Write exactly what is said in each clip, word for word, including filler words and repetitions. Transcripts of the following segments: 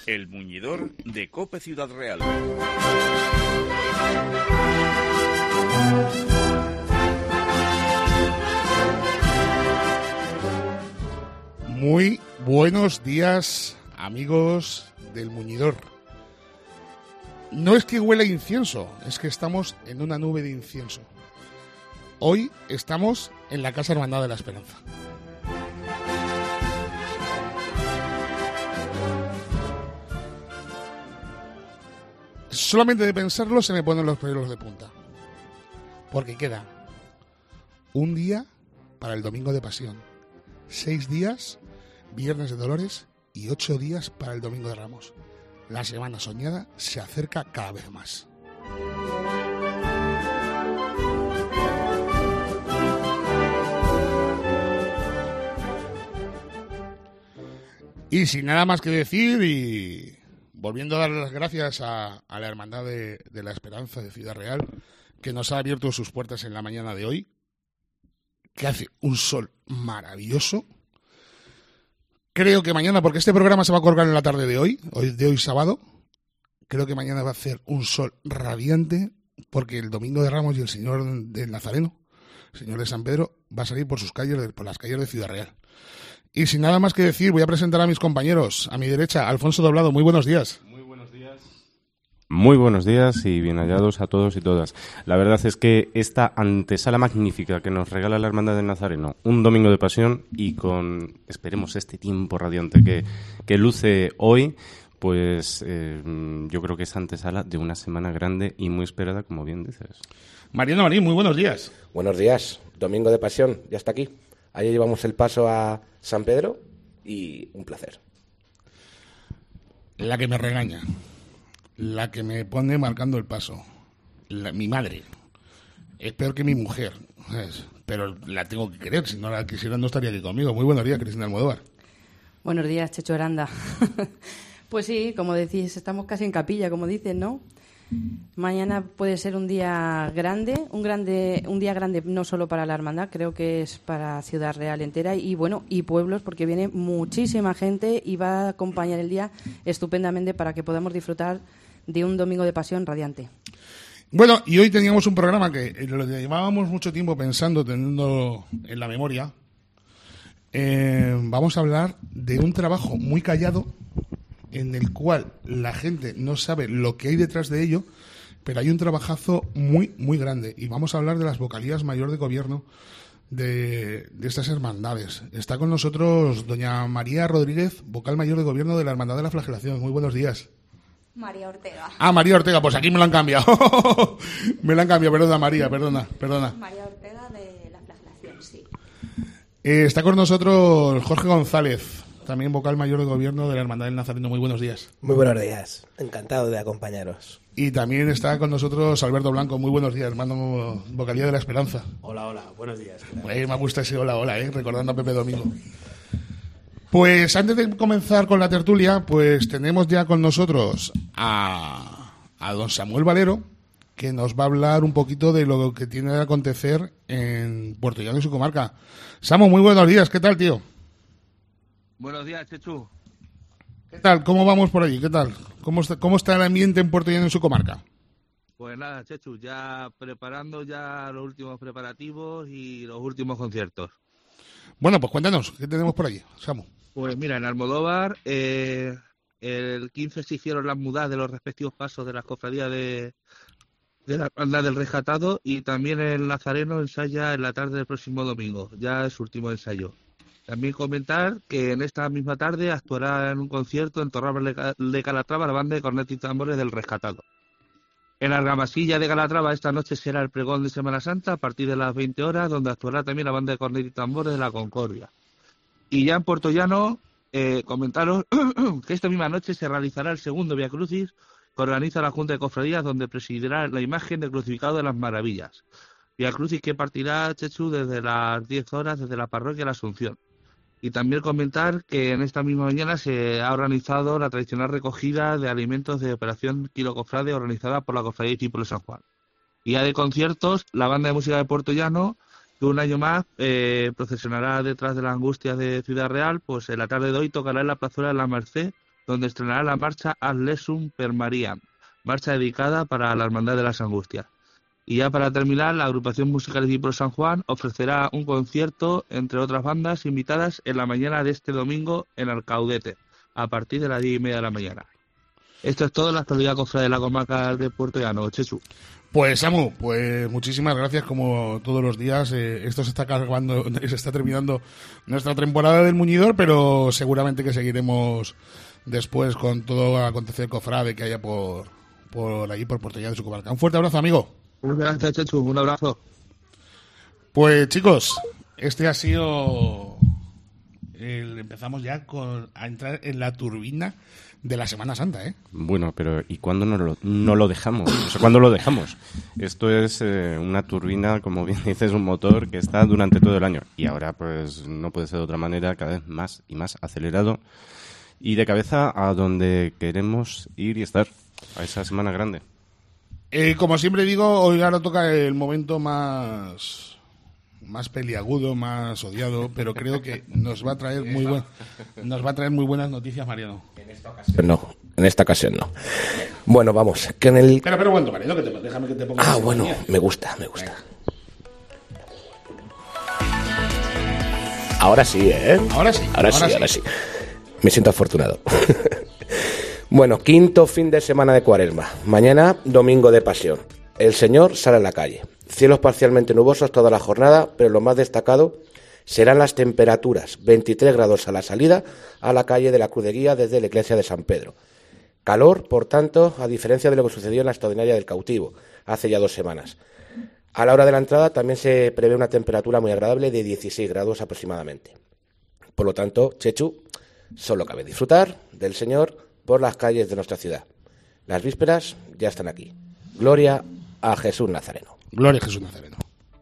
El Muñidor de COPE Ciudad Real. Muy buenos días, amigos del Muñidor. No es que huela incienso, es que estamos en una nube de incienso. Hoy estamos en la Casa Hermandad de la Esperanza. Solamente de pensarlo se me ponen los pelos de punta. Porque queda un día para el Domingo de Pasión, seis días, Viernes de Dolores y ocho días para el Domingo de Ramos. La semana soñada se acerca cada vez más. Y sin nada más que decir y volviendo a dar las gracias a, a la Hermandad de, de la Esperanza de Ciudad Real, que nos ha abierto sus puertas en la mañana de hoy, que hace un sol maravilloso. Creo que mañana, porque este programa se va a colgar en la tarde de hoy, hoy de hoy sábado, creo que mañana va a hacer un sol radiante, porque el Domingo de Ramos y el Señor del Nazareno, el Señor de San Pedro, va a salir por sus calles, por las calles de Ciudad Real. Y sin nada más que decir, voy a presentar a mis compañeros. A mi derecha, Alfonso Doblado, muy buenos días. Muy buenos días. Muy buenos días y bien hallados a todos y todas. La verdad es que esta antesala magnífica que nos regala la Hermandad del Nazareno, un domingo de pasión y con, esperemos, este tiempo radiante que, que luce hoy, pues eh, yo creo que es antesala de una semana grande y muy esperada, como bien dices. Mariano Marín, muy buenos días. Buenos días. Domingo de pasión, ya está aquí. Ayer llevamos el paso a San Pedro y un placer. La que me regaña, la que me pone marcando el paso, la, mi madre, es peor que mi mujer, ¿sabes? Pero la tengo que querer, si no la quisiera no estaría aquí conmigo. Muy buenos días, Cristina Almodóvar. Buenos días, Checho Aranda. Pues sí, como decís, estamos casi en capilla, como dicen, ¿no? Mañana puede ser un día grande, un grande, un día grande no solo para la hermandad, creo que es para Ciudad Real entera y bueno, y pueblos, porque viene muchísima gente y va a acompañar el día estupendamente para que podamos disfrutar de un domingo de pasión radiante. Bueno, y hoy teníamos un programa que lo llevábamos mucho tiempo pensando, teniendo en la memoria. Eh, vamos a hablar de un trabajo muy callado, en el cual la gente no sabe lo que hay detrás de ello, pero hay un trabajazo muy, muy grande. Y vamos a hablar de las vocalías mayor de gobierno de, de estas hermandades. Está con nosotros doña María Rodríguez, vocal mayor de gobierno de la Hermandad de la Flagelación. Muy buenos días. María Ortega. Ah, María Ortega, pues aquí me lo han cambiado. Me lo han cambiado, perdona María, perdona, perdona. María Ortega de la Flagelación, sí. Eh, está con nosotros Jorge González, también vocal mayor de gobierno de la Hermandad del Nazareno. Muy buenos días. Muy buenos días. Encantado de acompañaros. Y también está con nosotros Alberto Blanco. Muy buenos días, hermano vocalía de la Esperanza. Hola, hola. Buenos días. Eh, me gusta ese hola, hola, eh, recordando a Pepe Domingo. Pues antes de comenzar con la tertulia, pues tenemos ya con nosotros a, a don Samuel Valero, que nos va a hablar un poquito de lo que tiene que acontecer en Puerto Llano y su comarca. Samu, muy buenos días. ¿Qué tal, tío? Buenos días, Chechu. ¿Qué tal? ¿Cómo vamos por allí? ¿Qué tal? ¿Cómo está, cómo está el ambiente en Puerto Llano y su comarca? Pues nada, Chechu, ya preparando ya los últimos preparativos y los últimos conciertos. Bueno, pues cuéntanos, ¿qué tenemos por allí, Samu? Pues mira, en Almodóvar eh, el quince se hicieron las mudas de los respectivos pasos de las cofradías de, de la Hermandad del Rescatado y también el Nazareno ensaya en la tarde del próximo domingo, ya es su último ensayo. También comentar que en esta misma tarde actuará en un concierto en Torralba de Calatrava la banda de cornetas y tambores del Rescatado. En Argamasilla de Calatrava esta noche será el pregón de Semana Santa a partir de las veinte horas, donde actuará también la banda de cornetas y tambores de la Concordia. Y ya en Puerto Llano, eh, comentaros que esta misma noche se realizará el segundo Vía Crucis que organiza la Junta de Cofradías, donde presidirá la imagen del Crucificado de las Maravillas. Vía Crucis que partirá, Chechu, desde las diez horas desde la parroquia de la Asunción. Y también comentar que en esta misma mañana se ha organizado la tradicional recogida de alimentos de Operación Kilo Cofrade organizada por la Cofradía Discípulos de San Juan. Y ya de conciertos, la banda de música de Puerto Llano, que un año más eh, procesionará detrás de las Angustias de Ciudad Real, pues en la tarde de hoy tocará en la plazuela de la Merced, donde estrenará la marcha Ad Lesum per Mariam, marcha dedicada para la Hermandad de las Angustias. Y ya para terminar, la agrupación musical Discípulos San Juan ofrecerá un concierto, entre otras bandas invitadas, en la mañana de este domingo en Alcaudete, a partir de las diez y media de la mañana. Esto es todo en la actualidad cofrade de la comarca de Puerto Llano. Chechu. Pues Samu, pues muchísimas gracias como todos los días. Eh, esto se está cargando, se está terminando nuestra temporada del Muñidor, pero seguramente que seguiremos después con todo el acontecer cofrade que haya por, por allí, por Puerto Llano de su comarca. Un fuerte abrazo, amigo. Muchas gracias, Chechu. Un abrazo. Pues chicos, este ha sido... El, empezamos ya con, a entrar en la turbina de la Semana Santa, ¿eh? Bueno, pero ¿y cuándo no lo, no lo dejamos? O sea, ¿cuándo lo dejamos? Esto es eh, una turbina, como bien dices, un motor que está durante todo el año. Y ahora, pues, no puede ser de otra manera, cada vez más y más acelerado. Y de cabeza a donde queremos ir y estar, a esa Semana Grande. Eh, como siempre digo, hoy ahora toca el momento más... más peliagudo, más odiado, pero creo que nos va a traer muy buen, nos va a traer muy buenas noticias, Mariano. En esta ocasión no, en esta ocasión no. Bueno, vamos, que en el... Espera, pero un momento, Mariano, que te, déjame que te ponga... Ah, bueno, me gusta, me gusta. Ahora sí, ¿eh? Ahora sí. Ahora, ahora sí, sí, ahora sí. Me siento afortunado. Bueno, quinto fin de semana de Cuaresma. Mañana, domingo de Pasión. El Señor sale a la calle. Cielos parcialmente nubosos toda la jornada, pero lo más destacado serán las temperaturas. veintitrés grados a la salida a la calle de la Cruz de Guía desde la iglesia de San Pedro. Calor, por tanto, a diferencia de lo que sucedió en la extraordinaria del Cautivo, hace ya dos semanas. A la hora de la entrada también se prevé una temperatura muy agradable de dieciséis grados aproximadamente. Por lo tanto, Chechu, solo cabe disfrutar del Señor por las calles de nuestra ciudad. Las vísperas ya están aquí. Gloria a Jesús Nazareno. Gloria a Jesús Nazareno.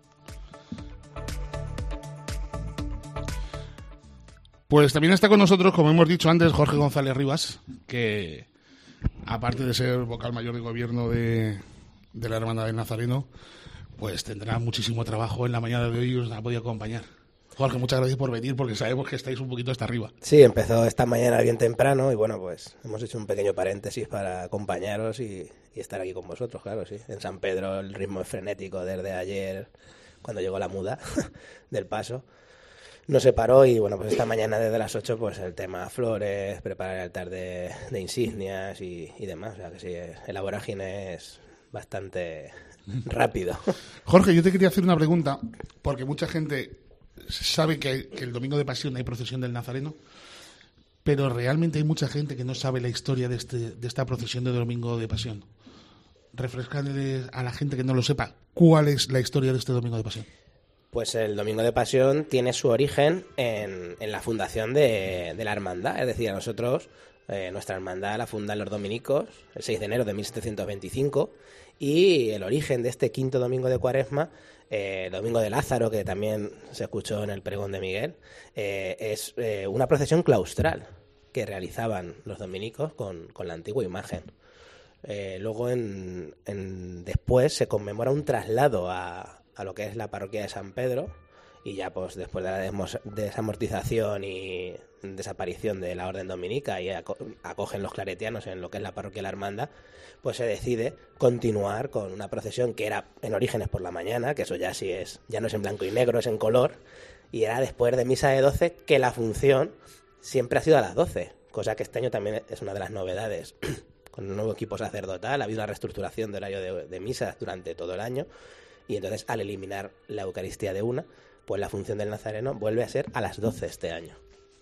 Pues también está con nosotros, como hemos dicho antes, Jorge González Rivas, que aparte de ser vocal mayor de gobierno de, de la Hermandad del Nazareno, pues tendrá muchísimo trabajo en la mañana de hoy y os ha podido acompañar. Jorge, muchas gracias por venir, porque sabemos que estáis un poquito hasta arriba. Sí, empezó esta mañana bien temprano y bueno, pues hemos hecho un pequeño paréntesis para acompañaros y, y estar aquí con vosotros, claro, sí. En San Pedro el ritmo es frenético desde ayer, cuando llegó la muda del paso. No se paró y bueno, pues esta mañana desde las ocho pues el tema flores, preparar el altar de, de insignias y, y demás. O sea que sí, el vorágine es bastante rápido. Jorge, yo te quería hacer una pregunta, porque mucha gente sabe que, que el domingo de Pasión hay procesión del Nazareno, pero realmente hay mucha gente que no sabe la historia de, este, de esta procesión de domingo de Pasión. Refrescarle a la gente que no lo sepa, ¿cuál es la historia de este domingo de Pasión? Pues el Domingo de Pasión tiene su origen en, en la fundación de, de la hermandad. Es decir, a nosotros, eh, nuestra hermandad la fundan los dominicos el seis de enero de mil setecientos veinticinco y el origen de este quinto domingo de Cuaresma, eh, el Domingo de Lázaro, que también se escuchó en el pregón de Miguel, eh, es eh, una procesión claustral que realizaban los dominicos con, con la antigua imagen. Eh, luego, en, en, después, se conmemora un traslado a... a lo que es la parroquia de San Pedro y ya pues después de la desamortización y desaparición de la orden dominica y acogen los claretianos en lo que es la parroquia de la Hermandad, pues se decide continuar con una procesión que era en orígenes por la mañana, que eso ya sí es, ya no es en blanco y negro, es en color, y era después de misa de doce, que la función siempre ha sido a las doce, cosa que este año también es una de las novedades. Con el nuevo equipo sacerdotal ha habido una reestructuración de horario de, de misas durante todo el año. Y entonces, al eliminar la Eucaristía de una, pues la función del Nazareno vuelve a ser a las doce este año.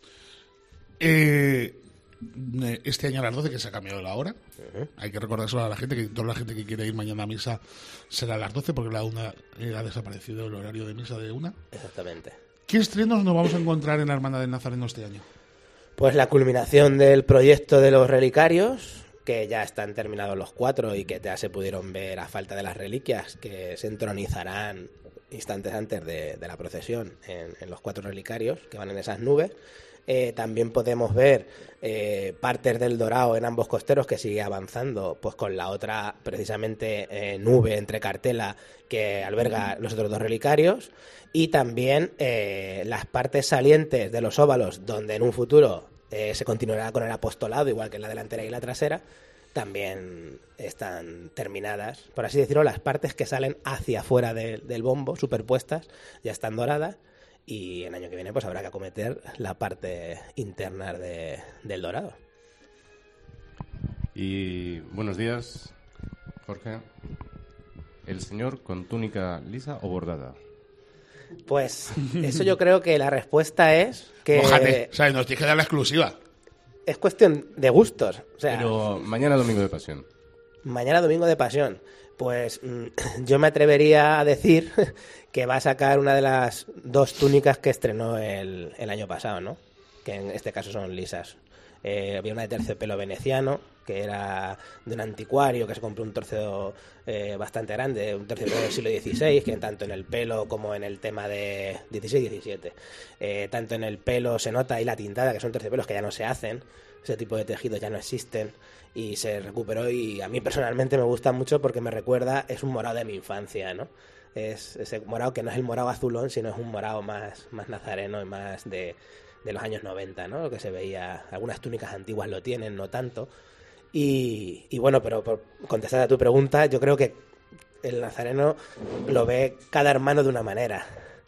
Eh, este año a las doce, que se ha cambiado la hora. Uh-huh. Hay que recordárselo a la gente, que toda la gente que quiere ir mañana a misa será a las doce, porque la una ha desaparecido el horario de misa de una. Exactamente. ¿Qué estrenos nos vamos a encontrar en la Hermandad del Nazareno este año? Pues la culminación del proyecto de los relicarios, que ya están terminados los cuatro y que ya se pudieron ver a falta de las reliquias, que se entronizarán instantes antes de, de la procesión en, en los cuatro relicarios que van en esas nubes. Eh, también podemos ver eh, partes del Dorado en ambos costeros, que sigue avanzando pues con la otra precisamente eh, nube entre cartela que alberga los otros dos relicarios, y también eh, las partes salientes de los óvalos, donde en un futuro eh, se continuará con el apostolado, igual que en la delantera y la trasera, también están terminadas, por así decirlo, las partes que salen hacia afuera de, del bombo, superpuestas, ya están doradas, y el año que viene pues habrá que acometer la parte interna de, del dorado. Y buenos días, Jorge. ¿El señor con túnica lisa o bordada? Pues eso yo creo que la respuesta es que... Mójate, o sea, nos tienes que dar la exclusiva. Es cuestión de gustos. O sea, Pero mañana domingo de pasión. Mañana domingo de pasión. Pues yo me atrevería a decir que va a sacar una de las dos túnicas que estrenó el, el año pasado, ¿no? Que en este caso son lisas. Eh, había una de terciopelo veneciano, que era de un anticuario que se compró un torceo eh, bastante grande, un terciopelo del siglo dieciséis, que tanto en el pelo como en el tema de dieciséis diecisiete, eh, tanto en el pelo se nota ahí la tintada, que son terciopelos que ya no se hacen, ese tipo de tejidos ya no existen, y se recuperó, y a mí personalmente me gusta mucho porque me recuerda, es un morado de mi infancia, ¿no? Es ese morado que no es el morado azulón, sino es un morado más, más nazareno y más de, de los años noventa, ¿no? Lo que se veía, algunas túnicas antiguas lo tienen, no tanto. Y, y bueno, pero por contestar a tu pregunta, yo creo que el nazareno lo ve cada hermano de una manera.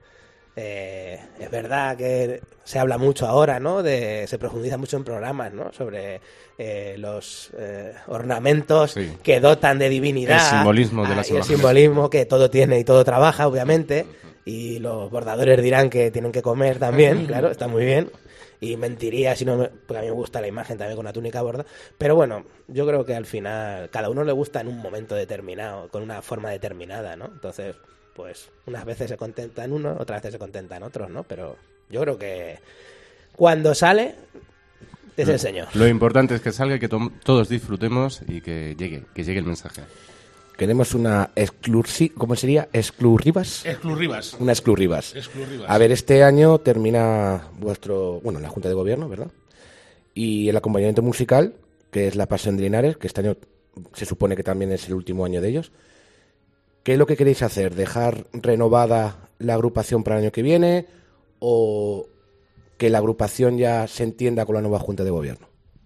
Eh, es verdad que se habla mucho ahora, ¿no? De, se profundiza mucho en programas, ¿no? Sobre eh, los eh, ornamentos sí. que dotan de divinidad. El simbolismo de las ah, imágenes. El simbolismo que todo tiene y todo trabaja, obviamente. Y los bordadores dirán que tienen que comer también, claro, está muy bien. Y mentiría si no me, porque a mí me gusta la imagen también con una túnica borda, pero bueno, yo creo que al final cada uno le gusta en un momento determinado, con una forma determinada, ¿no? Entonces, pues unas veces se contentan unos, otras veces se contentan otros, ¿no? Pero yo creo que cuando sale es lo, el señor. Lo importante es que salga y que to- todos disfrutemos y que llegue, que llegue el mensaje. Queremos una exclusiva, ¿cómo sería? ¿Exclusivas? Exclusivas. Una exclusivas. Exclusivas. A ver, este año termina vuestro, bueno, la Junta de Gobierno, ¿verdad? Y el acompañamiento musical, que es La Pasión de Linares, que este año se supone que también es el último año de ellos. ¿Qué es lo que queréis hacer? ¿Dejar renovada la agrupación para el año que viene o que la agrupación ya se entienda con la nueva Junta de Gobierno?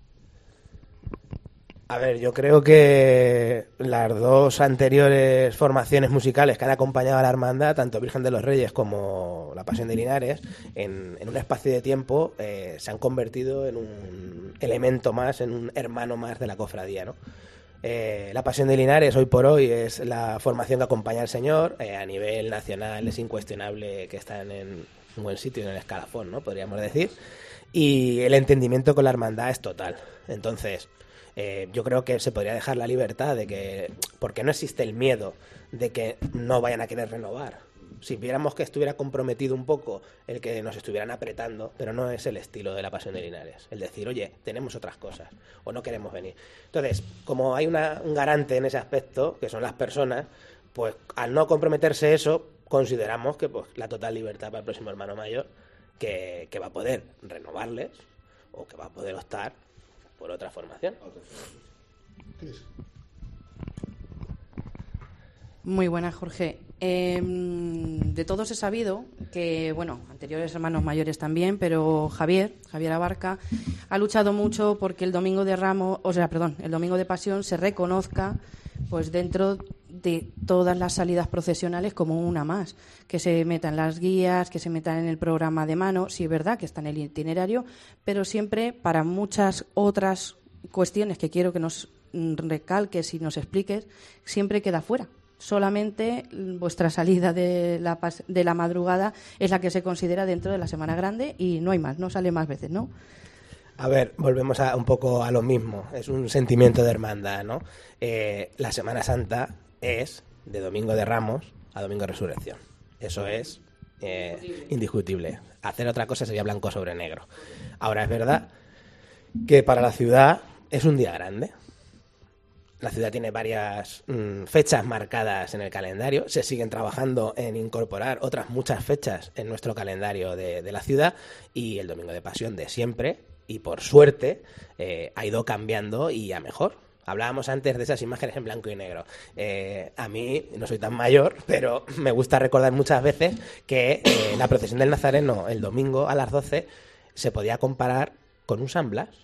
A ver, yo creo que las dos anteriores formaciones musicales que han acompañado a la hermandad, tanto Virgen de los Reyes como La Pasión de Linares, en, en un espacio de tiempo eh, se han convertido en un elemento más, en un hermano más de la cofradía, ¿no? Eh, la Pasión de Linares hoy por hoy es la formación que acompaña al Señor. Eh, a nivel nacional es incuestionable que están en un buen sitio en el escalafón, ¿no? Podríamos decir. Y el entendimiento con la hermandad es total. Entonces, eh, yo creo que se podría dejar la libertad de que, porque no existe el miedo de que no vayan a querer renovar. Si viéramos que estuviera comprometido un poco el que nos estuvieran apretando, pero no es el estilo de la Pasión de Linares. El decir, oye, tenemos otras cosas o no queremos venir. Entonces, como hay una, un garante en ese aspecto, que son las personas, pues al no comprometerse eso, consideramos que pues la total libertad para el próximo hermano mayor, que, que va a poder renovarles o que va a poder optar por otra formación. Muy buenas, Jorge. Eh, de todos he sabido que, bueno, anteriores hermanos mayores también, pero Javier, Javier Abarca, ha luchado mucho porque el Domingo de Ramos, o sea, perdón, el Domingo de Pasión se reconozca, pues dentro de todas las salidas procesionales como una más, que se metan las guías, que se metan en el programa de mano, sí es verdad que está en el itinerario, pero siempre para muchas otras cuestiones que quiero que nos recalques y nos expliques, siempre queda fuera. Solamente vuestra salida de la, de la madrugada es la que se considera dentro de la Semana Grande y no hay más, no sale más veces, ¿no? A ver, volvemos a, un poco a lo mismo. Es un sentimiento de hermandad, ¿no? Eh, la Semana Santa es de Domingo de Ramos a Domingo de Resurrección. Eso es eh, indiscutible. indiscutible. Hacer otra cosa sería blanco sobre negro. Ahora, es verdad que para la ciudad es un día grande. La ciudad tiene varias mmm, fechas marcadas en el calendario. Se siguen trabajando en incorporar otras muchas fechas en nuestro calendario de, de la ciudad. Y el Domingo de Pasión de siempre, y por suerte, eh, ha ido cambiando y a mejor. Hablábamos antes de esas imágenes en blanco y negro. Eh, a mí, no soy tan mayor, pero me gusta recordar muchas veces que eh, la procesión del Nazareno el domingo a las doce se podía comparar con un San Blas.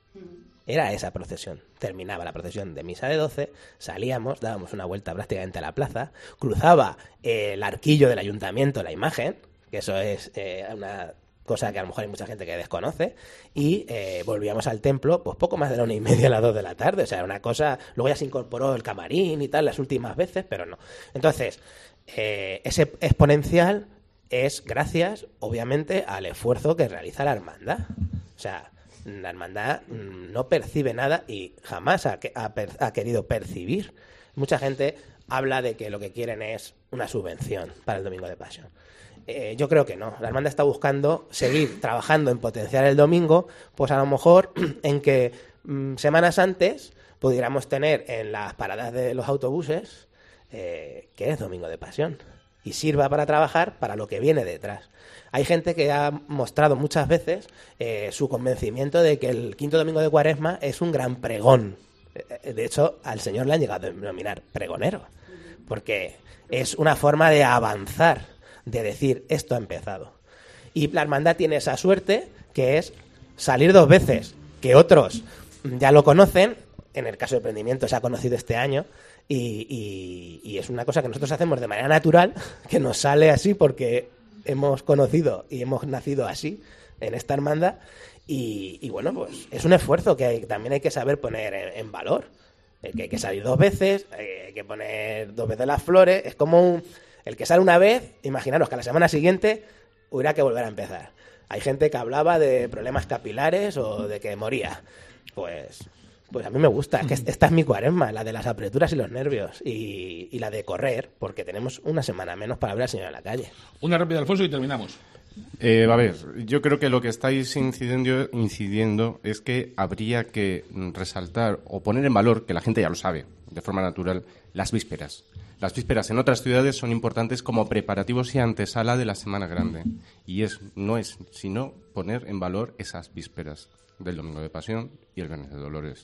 Era esa procesión. Terminaba la procesión de misa de doce, salíamos, dábamos una vuelta prácticamente a la plaza, cruzaba eh, el arquillo del ayuntamiento, la imagen, que eso es eh, una cosa que a lo mejor hay mucha gente que desconoce, y eh, volvíamos al templo, pues poco más de la una y media a las dos de la tarde. O sea, era una cosa... Luego ya se incorporó el camarín y tal las últimas veces, pero no. Entonces, eh, ese exponencial es gracias, obviamente, al esfuerzo que realiza la hermandad. O sea... La hermandad no percibe nada y jamás ha, ha, ha querido percibir. Mucha gente habla de que lo que quieren es una subvención para el Domingo de Pasión. Eh, yo creo que no. La hermandad está buscando seguir trabajando en potenciar el domingo, pues a lo mejor en que mmm, semanas antes pudiéramos tener en las paradas de los autobuses eh, que es Domingo de Pasión y sirva para trabajar para lo que viene detrás. Hay gente que ha mostrado muchas veces eh, su convencimiento de que el quinto domingo de Cuaresma es un gran pregón. De hecho, al Señor le han llegado a denominar pregonero, porque es una forma de avanzar, de decir, esto ha empezado. Y la hermandad tiene esa suerte, que es salir dos veces, que otros ya lo conocen. En el caso de Prendimiento se ha conocido este año, y, y, y es una cosa que nosotros hacemos de manera natural, que nos sale así porque... hemos conocido y hemos nacido así en esta hermandad y, y bueno, pues es un esfuerzo que hay, también hay que saber poner en, en valor. El que hay que salir dos veces, hay que poner dos veces las flores, es como un, el que sale una vez, imaginaros que a la semana siguiente hubiera que volver a empezar. Hay gente que hablaba de problemas capilares o de que moría. Pues... Pues a mí me gusta, es que esta es mi Cuaresma, la de las apreturas y los nervios, y, y la de correr, porque tenemos una semana menos para ver al Señor en la calle. Una rápida, Alfonso, y terminamos. Eh, a ver, yo creo que lo que estáis incidiendo, incidiendo es que habría que resaltar o poner en valor, que la gente ya lo sabe, de forma natural, las vísperas. Las vísperas en otras ciudades son importantes como preparativos y antesala de la Semana Grande. Y es no es sino poner en valor esas vísperas del Domingo de Pasión y el Viernes de Dolores.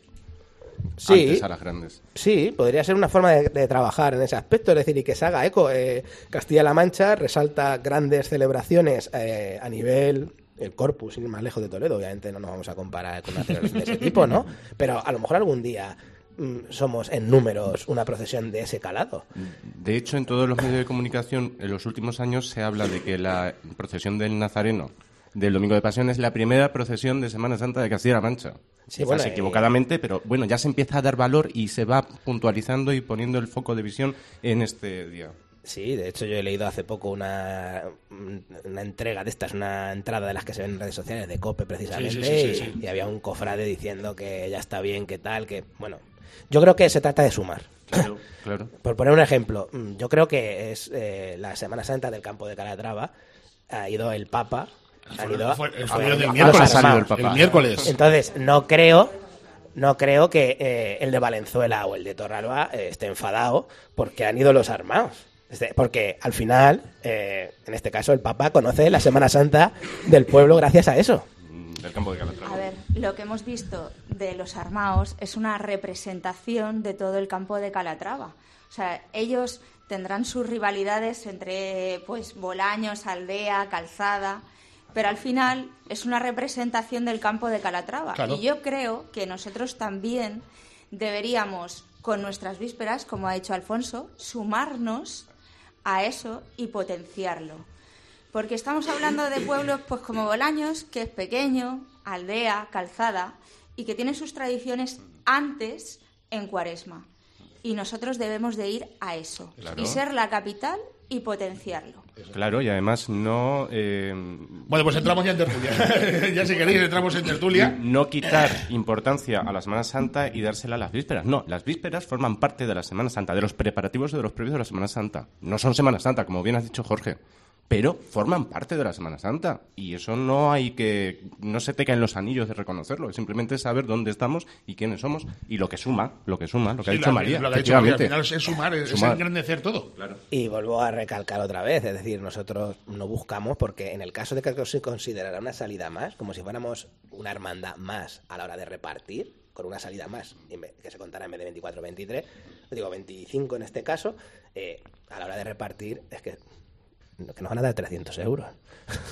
Sí, antes a las grandes. Sí, podría ser una forma de, de trabajar en ese aspecto, es decir, y que se haga eco. Eh, Castilla-La Mancha resalta grandes celebraciones eh, a nivel... El Corpus, sin ir más lejos de Toledo, obviamente no nos vamos a comparar con una celebración de ese tipo, ¿no? Pero a lo mejor algún día mmm, somos en números una procesión de ese calado. De hecho, en todos los medios de comunicación, en los últimos años se habla de que la procesión del Nazareno del Domingo de Pasión es la primera procesión de Semana Santa de Castilla-La Mancha. Sí, Quizás bueno, equivocadamente, eh... pero bueno, ya se empieza a dar valor y se va puntualizando y poniendo el foco de visión en este día. Sí, de hecho yo he leído hace poco una, una entrega de estas, una entrada de las que se ven en redes sociales de COPE precisamente, sí, sí, sí, sí, sí. Y, y había un cofrade diciendo que ya está bien, que tal, que bueno, yo creo que se trata de sumar. Claro, claro. Por poner un ejemplo, yo creo que es eh, la Semana Santa del Campo de Calatrava, ha ido el Papa, ha ido fue, a, fue a, el a, miércoles, a el, el miércoles. Entonces, no creo... No creo que eh, el de Valenzuela o el de Torralba eh, esté enfadado porque han ido los armados. Porque al final, eh, en este caso, el Papa conoce la Semana Santa del pueblo gracias a eso. Del Campo de Calatrava. A ver, lo que hemos visto de los armaos es una representación de todo el Campo de Calatrava. O sea, ellos tendrán sus rivalidades entre pues Bolaños, Aldea, Calzada, pero al final es una representación del Campo de Calatrava. Claro. Y yo creo que nosotros también deberíamos, con nuestras vísperas, como ha dicho Alfonso, sumarnos a eso y potenciarlo. Porque estamos hablando de pueblos pues como Bolaños, que es pequeño, Aldea, Calzada, y que tiene sus tradiciones antes en Cuaresma. Y nosotros debemos de ir a eso. Claro. Y ser la capital y potenciarlo. Claro, y además no... Eh, bueno, pues entramos ya en tertulia. Ya si queréis entramos en tertulia. No quitar importancia a la Semana Santa y dársela a las vísperas. No, las vísperas forman parte de la Semana Santa, de los preparativos de los previos de la Semana Santa. No son Semana Santa, como bien has dicho, Jorge, pero forman parte de la Semana Santa. Y eso no hay que... No se te caen los anillos de reconocerlo. Es simplemente saber dónde estamos y quiénes somos. Y lo que suma, lo que suma, lo que Sí, ha dicho la- María. Lo que ha dicho María, al efectivamente. final es sumar, es, Sumar. es engrandecer todo. Claro. Y vuelvo a recalcar otra vez, es decir, nosotros no buscamos, porque en el caso de que se considerara una salida más, como si fuéramos una hermandad más a la hora de repartir, con una salida más, en vez- que se contara en vez de veinticuatro o veintitrés, digo veinticinco en este caso, eh, a la hora de repartir es que, que nos van a dar trescientos euros.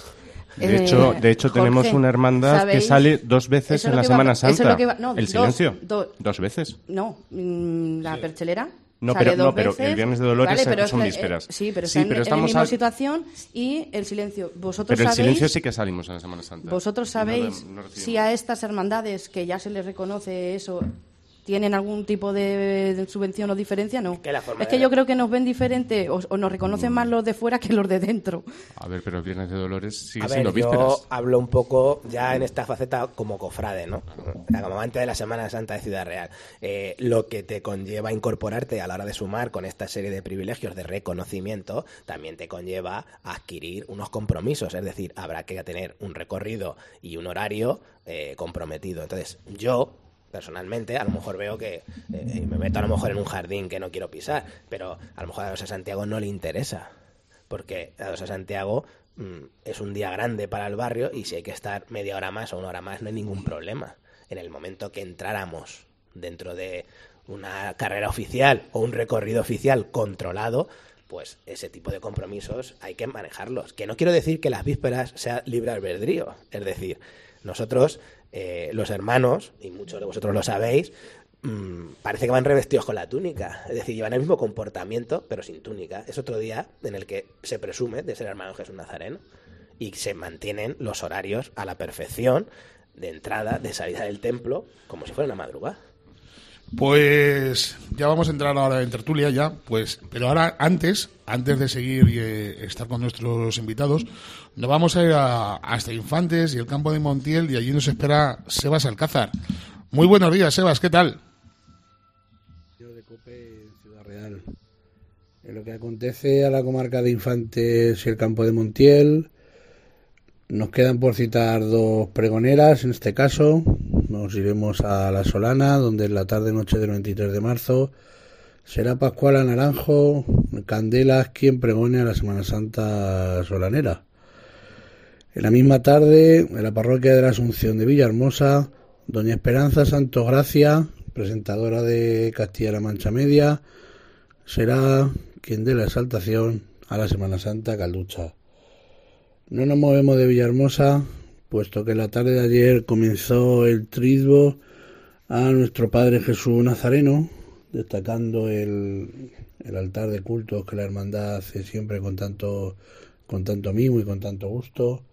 De Eh, hecho, de hecho Jorge, tenemos una hermandad ¿sabéis? que sale dos veces Eso en es la lo que va- Semana eso es Santa. lo que va- no, el dos- silencio. do- dos veces. No, mm, la perchelera. No, sale pero- dos no, pero veces. el Viernes de Dolores Vale, pero son es que, vísperas. eh, sí, pero Sí, están pero en la estamos misma a- situación y el silencio. Vosotros Pero el sabéis, silencio sí que salimos en la Semana Santa. vosotros Y no sabéis lo- no recibimos. si a estas hermandades que ya se les reconoce eso tienen algún tipo de, de subvención o diferencia, no. Que la forma Es que de- yo creo que nos ven diferente o, o nos reconocen más los de fuera que los de dentro. A ver, pero el Viernes de Dolores sigue A ver, siendo yo vísperas. hablo un poco ya en esta faceta como cofrade, ¿no? Como amante de la Semana Santa de Ciudad Real. Eh, lo que te conlleva incorporarte a la hora de sumar con esta serie de privilegios de reconocimiento, también te conlleva adquirir unos compromisos. Es decir, habrá que tener un recorrido y un horario eh, comprometido. Entonces, yo... personalmente, a lo mejor veo que eh, me meto a lo mejor en un jardín que no quiero pisar, pero a lo mejor a Dosa Santiago no le interesa, porque a Dosa Santiago mmm, es un día grande para el barrio y si hay que estar media hora más o una hora más no hay ningún problema. En el momento que entráramos dentro de una carrera oficial o un recorrido oficial controlado, pues ese tipo de compromisos hay que manejarlos. Que no quiero decir que las vísperas sea libre albedrío, es decir, nosotros... Eh, los hermanos, y muchos de vosotros lo sabéis, mmm, parece que van revestidos con la túnica. Es decir, llevan el mismo comportamiento, pero sin túnica. Es otro día en el que se presume de ser hermano Jesús Nazareno y se mantienen los horarios a la perfección de entrada, de salida del templo, como si fuera una madrugada. Pues ya vamos a entrar ahora en tertulia ya, pues, pero ahora antes, antes de seguir y eh, estar con nuestros invitados, nos vamos a ir a, hasta Infantes y el campo de Montiel y allí nos espera Sebas Alcázar. Muy buenos días, Sebas, ¿qué tal? De Cope, Ciudad Real. En lo que acontece a la comarca de Infantes y el campo de Montiel, nos quedan por citar dos pregoneras, en este caso. Nos iremos a La Solana, donde en la tarde-noche del veintitrés de marzo será Pascuala Naranjo Candelas quien pregone a la Semana Santa solanera. En la misma tarde, en la parroquia de la Asunción de Villahermosa, doña Esperanza Santogracia, presentadora de Castilla-La Mancha Media, será quien dé la exaltación a la Semana Santa Calducha. No nos movemos de Villahermosa, puesto que en la tarde de ayer comenzó el triduo a nuestro Padre Jesús Nazareno, destacando el, el altar de cultos que la hermandad hace siempre con tanto, con tanto mimo y con tanto gusto.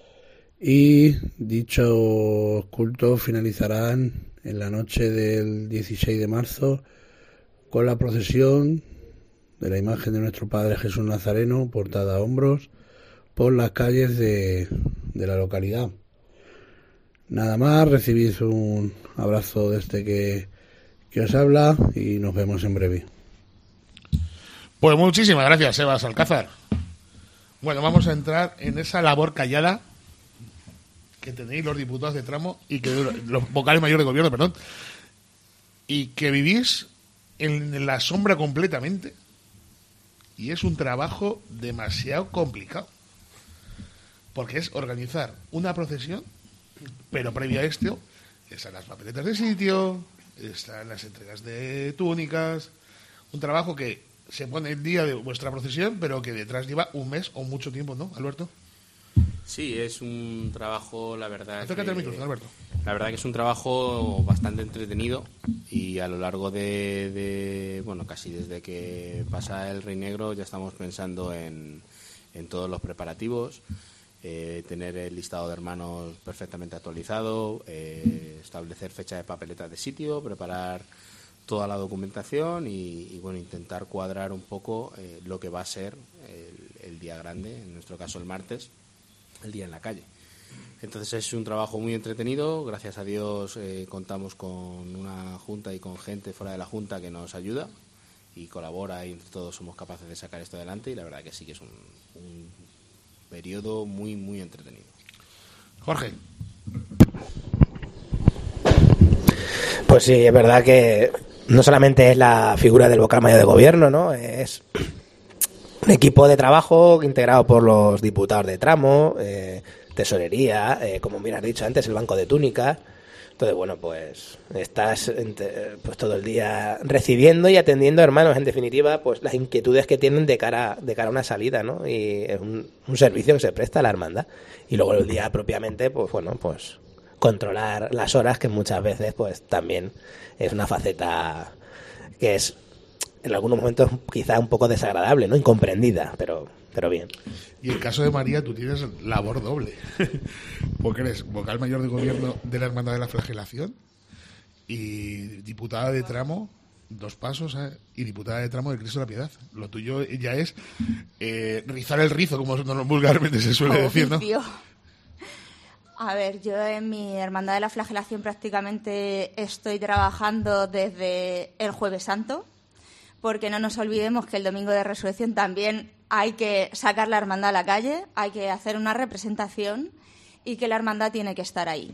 Y dichos cultos finalizarán en la noche del dieciséis de marzo con la procesión de la imagen de nuestro Padre Jesús Nazareno, portada a hombros, por las calles de, de la localidad. Nada más, recibid un abrazo desde que, que os habla y nos vemos en breve. Pues muchísimas gracias, Sebas Alcázar. Bueno, vamos a entrar en esa labor callada que tenéis los diputados de tramo y que los vocales mayores de gobierno, perdón, y que vivís en la sombra completamente, y es un trabajo demasiado complicado, porque es organizar una procesión, pero previo a esto están las papeletas de sitio, están las entregas de túnicas, un trabajo que se pone el día de vuestra procesión, pero que detrás lleva un mes o mucho tiempo, ¿no, Alberto? Sí, es un trabajo, la verdad. Acércate que, al micrófono, Alberto. La verdad que es un trabajo bastante entretenido y a lo largo de, de, bueno, casi desde que pasa el Rey Negro ya estamos pensando en, en todos los preparativos, eh, tener el listado de hermanos perfectamente actualizado, eh, establecer fecha de papeletas de sitio, preparar toda la documentación y, y bueno, intentar cuadrar un poco eh, lo que va a ser el, el día grande, en nuestro caso el martes, el día en la calle. Entonces es un trabajo muy entretenido, gracias a Dios eh, contamos con una junta y con gente fuera de la junta que nos ayuda y colabora y entre todos somos capaces de sacar esto adelante y la verdad que sí que es un, un periodo muy muy entretenido. Jorge. Pues sí, es verdad que no solamente es la figura del vocal mayor de gobierno, ¿no? Es un equipo de trabajo integrado por los diputados de tramo, eh, tesorería, eh, como bien has dicho antes, el banco de túnicas, Entonces, bueno, pues estás pues todo el día recibiendo y atendiendo hermanos, en definitiva, pues las inquietudes que tienen de cara de cara a una salida, ¿no? Y es un, un servicio que se presta a la hermandad. Y luego el día propiamente, pues bueno, pues controlar las horas, que muchas veces pues también es una faceta que es en algunos momentos quizá un poco desagradable, ¿no? Incomprendida, pero pero bien. Y en el caso de María, tú tienes labor doble, porque eres vocal mayor de gobierno de la Hermandad de la Flagelación y diputada de tramo, dos pasos, ¿eh? Y diputada de tramo de Cristo de la Piedad. Lo tuyo ya es eh, rizar el rizo, como vulgarmente se suele decir, ¿no? A ver, yo en mi Hermandad de la Flagelación prácticamente estoy trabajando desde el Jueves Santo, porque no nos olvidemos que el Domingo de Resurrección también hay que sacar la hermandad a la calle, hay que hacer una representación y que la hermandad tiene que estar ahí.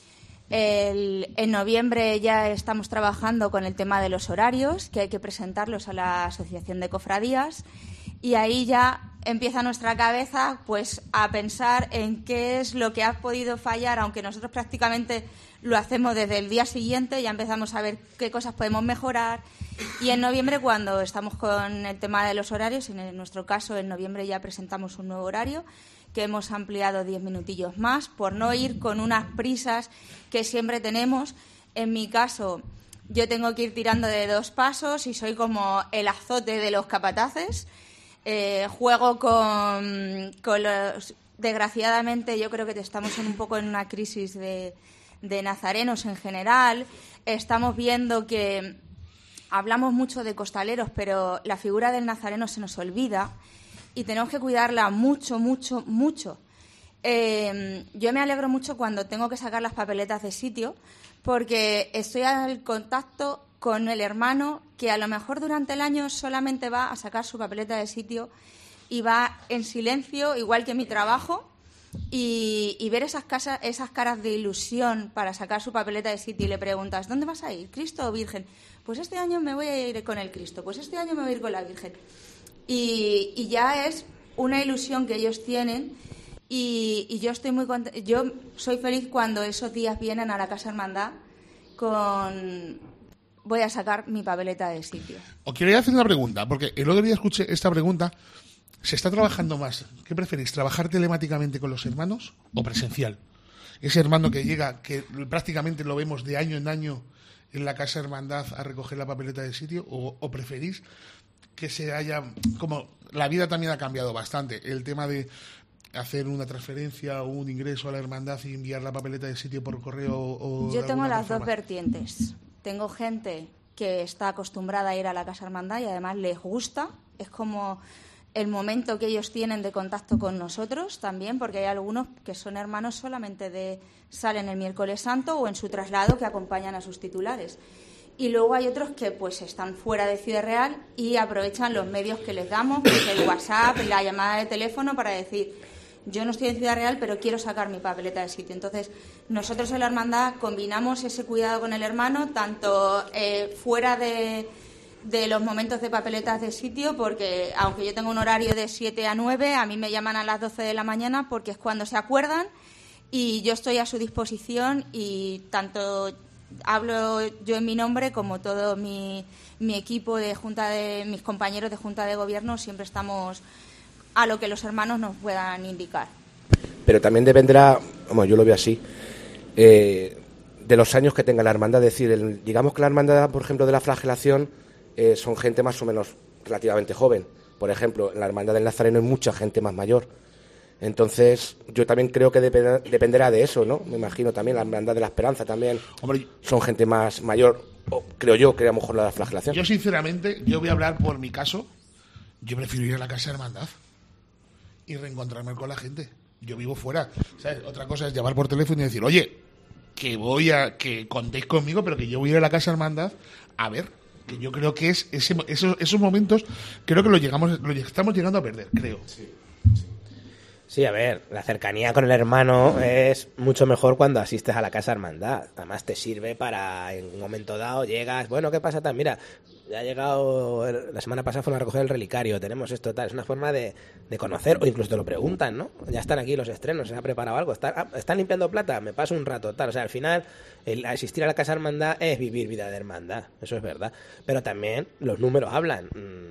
El, en noviembre ya estamos trabajando con el tema de los horarios, que hay que presentarlos a la Asociación de Cofradías, y ahí ya empieza nuestra cabeza pues a pensar en qué es lo que ha podido fallar, aunque nosotros prácticamente lo hacemos desde el día siguiente, ya empezamos a ver qué cosas podemos mejorar. Y en noviembre, cuando estamos con el tema de los horarios, en nuestro caso en noviembre ya presentamos un nuevo horario que hemos ampliado diez minutillos más por no ir con unas prisas que siempre tenemos. En mi caso, yo tengo que ir tirando de dos pasos y soy como el azote de los capataces. Eh, juego con, con los... Desgraciadamente, yo creo que estamos en un poco en una crisis de, de nazarenos en general. Estamos viendo que hablamos mucho de costaleros, pero la figura del nazareno se nos olvida y tenemos que cuidarla mucho, mucho, mucho. Eh, yo me alegro mucho cuando tengo que sacar las papeletas de sitio, porque estoy al contacto con el hermano que a lo mejor durante el año solamente va a sacar su papeleta de sitio y va en silencio, igual que mi trabajo, y, y ver esas, casas, esas caras de ilusión para sacar su papeleta de sitio y le preguntas, ¿dónde vas a ir, Cristo o Virgen? Pues este año me voy a ir con el Cristo, pues este año me voy a ir con la Virgen. Y, y ya es una ilusión que ellos tienen y, y yo estoy muy contenta. Yo soy feliz cuando esos días vienen a la Casa Hermandad con... voy a sacar mi papeleta de sitio. Os quería hacer una pregunta, porque el otro día escuché esta pregunta. ¿Se está trabajando más? ¿Qué preferís, trabajar telemáticamente con los hermanos o presencial? Ese hermano que llega, que prácticamente lo vemos de año en año en la Casa Hermandad a recoger la papeleta de sitio, o, o preferís que se haya, como la vida también ha cambiado bastante, el tema de hacer una transferencia o un ingreso a la hermandad y enviar la papeleta de sitio por correo o... Yo tengo las dos vertientes. Tengo gente que está acostumbrada a ir a la Casa Hermandad y además les gusta, es como el momento que ellos tienen de contacto con nosotros también, porque hay algunos que son hermanos solamente de salen el miércoles santo o en su traslado que acompañan a sus titulares. Y luego hay otros que pues están fuera de Ciudad Real y aprovechan los medios que les damos, pues el WhatsApp, la llamada de teléfono para decir, yo no estoy en Ciudad Real, pero quiero sacar mi papeleta de sitio. Entonces, nosotros en la hermandad combinamos ese cuidado con el hermano, tanto eh, fuera de, de los momentos de papeletas de sitio, porque aunque yo tengo un horario de siete a nueve, a mí me llaman a las doce de la mañana porque es cuando se acuerdan y yo estoy a su disposición y tanto hablo yo en mi nombre como todo mi, mi equipo de junta de mis compañeros de Junta de Gobierno, siempre estamos a lo que los hermanos nos puedan indicar. Pero también dependerá, bueno, yo lo veo así, eh, de los años que tenga la hermandad. Es decir, el, digamos que la hermandad, por ejemplo, de la Flagelación eh, son gente más o menos relativamente joven. Por ejemplo, en la hermandad del Nazareno hay mucha gente más mayor. Entonces, yo también creo que depend, dependerá de eso, ¿no? Me imagino también la hermandad de la Esperanza también. Hombre, son gente más mayor, o creo yo, que a lo mejor la de la Flagelación. Yo, sinceramente, yo voy a hablar por mi caso. Yo prefiero ir a la Casa Hermandad y reencontrarme con la gente. Yo vivo fuera, ¿sabes? Otra cosa es llamar por teléfono y decir, oye, que voy a, que contéis conmigo, pero que yo voy a ir a la Casa Hermandad a ver, que yo creo que es ese, esos, esos momentos, creo que lo llegamos, lo estamos llegando a perder, creo. Sí, sí. Sí, a ver, la cercanía con el hermano es mucho mejor cuando asistes a la casa hermandad. Además te sirve para, en un momento dado, llegas, bueno, ¿qué pasa tal? Mira, ya ha llegado, la semana pasada fueron a recoger el relicario, tenemos esto, tal. Es una forma de, de conocer, o incluso te lo preguntan, ¿no? Ya están aquí los estrenos, ¿se ha preparado algo? ¿Están, ah, ¿están limpiando plata? Me paso un rato, tal. O sea, al final, el asistir a la casa hermandad es vivir vida de hermandad, eso es verdad. Pero también los números hablan.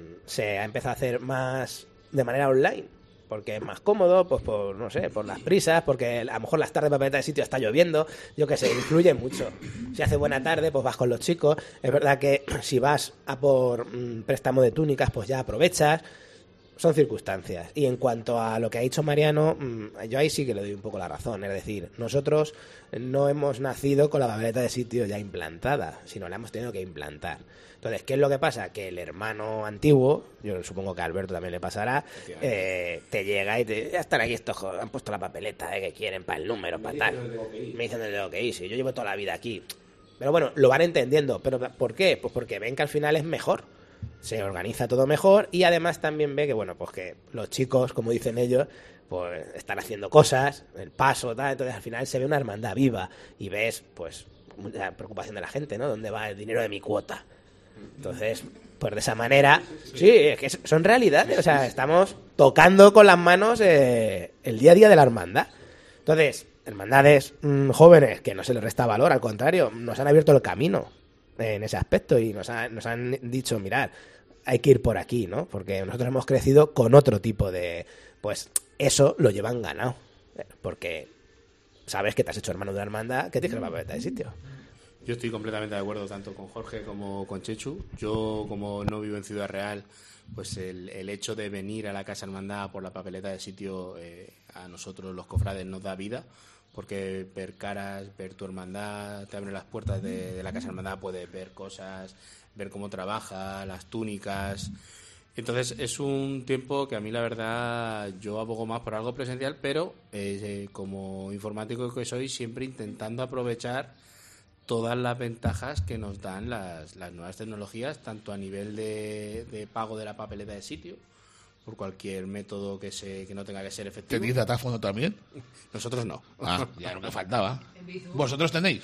Se ha empezado a hacer más de manera online, porque es más cómodo, pues por, no sé, por las prisas, porque a lo mejor las tardes de papeleta de sitio está lloviendo, yo qué sé, influye mucho. Si hace buena tarde, pues vas con los chicos. Es verdad que si vas a por mmm, préstamo de túnicas, pues ya aprovechas. Son circunstancias. Y en cuanto a lo que ha dicho Mariano, mmm, yo ahí sí que le doy un poco la razón. Es decir, nosotros no hemos nacido con la papeleta de sitio ya implantada, sino la hemos tenido que implantar. Entonces, ¿qué es lo que pasa? Que el hermano antiguo, yo supongo que a Alberto también le pasará, eh, te llega y te ya están aquí estos, han puesto la papeleta de que quieren para el número, para tal. Me dicen de lo que hice, yo llevo toda la vida aquí. Pero bueno, lo van entendiendo. ¿Pero por qué? Pues porque ven que al final es mejor. Se organiza todo mejor y además también ve que, bueno, pues que los chicos, como dicen ellos, pues están haciendo cosas, el paso, tal. Entonces al final se ve una hermandad viva y ves, pues, la preocupación de la gente, ¿no? ¿Dónde va el dinero de mi cuota? Entonces, pues de esa manera, sí, es que son realidades, o sea, estamos tocando con las manos eh, el día a día de la hermandad. Entonces, hermandades mmm, jóvenes, que no se les resta valor, al contrario, nos han abierto el camino en ese aspecto y nos, ha, nos han dicho, mirad, hay que ir por aquí, ¿no? Porque nosotros hemos crecido con otro tipo de, pues, eso lo llevan ganado, porque sabes que te has hecho hermano de una hermandad que tienes que la papeleta de sitio. Yo estoy completamente de acuerdo tanto con Jorge como con Chechu. Yo, como no vivo en Ciudad Real, pues el, el hecho de venir a la Casa Hermandad por la papeleta de sitio eh, a nosotros los cofrades nos da vida, porque ver caras, ver tu hermandad, te abre las puertas de, de la Casa Hermandad, puedes ver cosas, ver cómo trabaja, las túnicas. Entonces es un tiempo que a mí la verdad yo abogo más por algo presencial, pero eh, como informático que soy, siempre intentando aprovechar todas las ventajas que nos dan las, las nuevas tecnologías, tanto a nivel de, de pago de la papeleta de sitio, por cualquier método que se que no tenga que ser efectivo. ¿Tenéis datáfono también? Nosotros no. Ah, ya lo que faltaba. ¿Vosotros tenéis?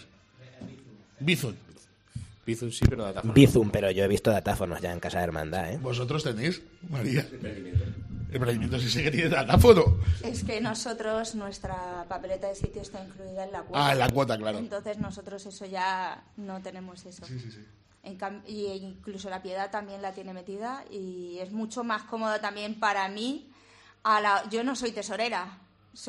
Bizum. Bizum sí, pero datáfono. Bizum, pero yo he visto datáfonos ya en Casa de Hermandad, ¿eh? ¿Vosotros tenéis, María? El emprendimiento sí que tiene datáfono. Es que nosotros, nuestra papeleta de sitio está incluida en la cuota. Ah, en la cuota, claro. Entonces nosotros eso ya no tenemos eso. Sí, sí, sí. En cam- y incluso la Piedad también la tiene metida y es mucho más cómodo también para mí. A la, yo no soy tesorera,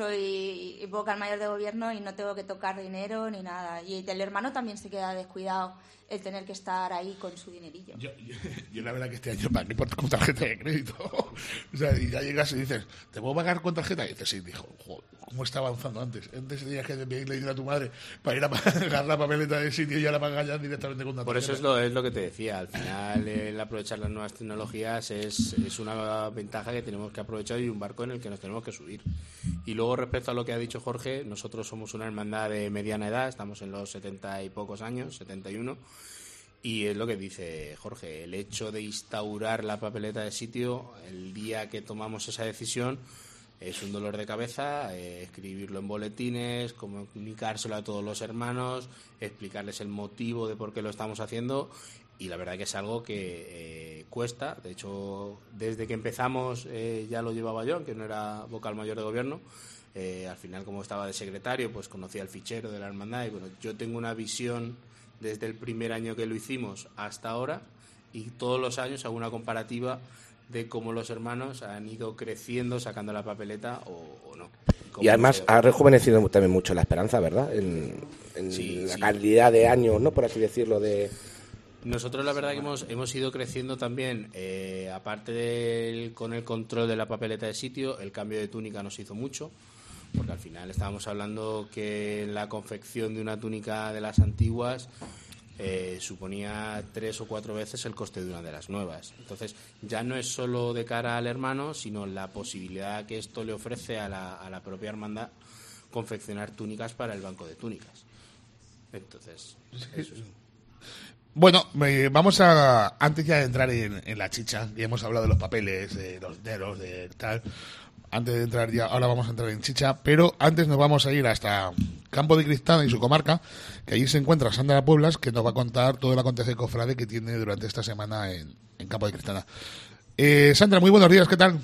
soy vocal mayor de gobierno y no tengo que tocar dinero ni nada. Y el hermano también se queda descuidado el tener que estar ahí con su dinerillo. Yo, yo, yo la verdad que este año pagué por, con tarjeta de crédito. O sea, y ya llegas y dices, ¿te puedo pagar con tarjeta? Y dices, sí, dijo, joder, ¿cómo estaba avanzando antes? Antes tenías que pedirle dinero a tu madre para ir a pagar la papeleta de sitio y ahora pagas ya directamente con tarjeta. Por eso es lo, es lo que te decía, al final el aprovechar las nuevas tecnologías es, es una ventaja que tenemos que aprovechar y un barco en el que nos tenemos que subir. Y luego respecto a lo que ha dicho Jorge, nosotros somos una hermandad de mediana edad, estamos en los setenta y pocos años, setenta y uno. Y es lo que dice Jorge, el hecho de instaurar la papeleta de sitio, el día que tomamos esa decisión, es un dolor de cabeza, eh, escribirlo en boletines, comunicárselo a todos los hermanos, explicarles el motivo de por qué lo estamos haciendo, y la verdad que es algo que eh, cuesta. De hecho, desde que empezamos eh, ya lo llevaba yo, aunque no era vocal mayor de gobierno. Eh, al final, como estaba de secretario, pues conocía el fichero de la hermandad y bueno, yo tengo una visión desde el primer año que lo hicimos hasta ahora, y todos los años hago una comparativa de cómo los hermanos han ido creciendo, sacando la papeleta o, o no. Y además ha rejuvenecido también mucho la esperanza, ¿verdad? En, en sí, la sí. calidad de años, ¿no? Por así decirlo, de... Nosotros la verdad que hemos, hemos ido creciendo también, eh, aparte del, con el control de la papeleta de sitio, el cambio de túnica nos hizo mucho, porque al final estábamos hablando que la confección de una túnica de las antiguas eh, suponía tres o cuatro veces el coste de una de las nuevas. Entonces ya no es solo de cara al hermano, sino la posibilidad que esto le ofrece a la, a la propia hermandad confeccionar túnicas para el banco de túnicas. Entonces, eso es. Bueno, eh, vamos a, antes ya de entrar en, en la chicha, y hemos hablado de los papeles, de los dineros, de tal, antes de entrar ya, ahora vamos a entrar en chicha, pero antes nos vamos a ir hasta Campo de Cristana y su comarca, que allí se encuentra Sandra Pueblas, que nos va a contar todo el acontece cofrade que tiene durante esta semana en, en Campo de Cristana. Eh, Sandra, muy buenos días, ¿qué tal?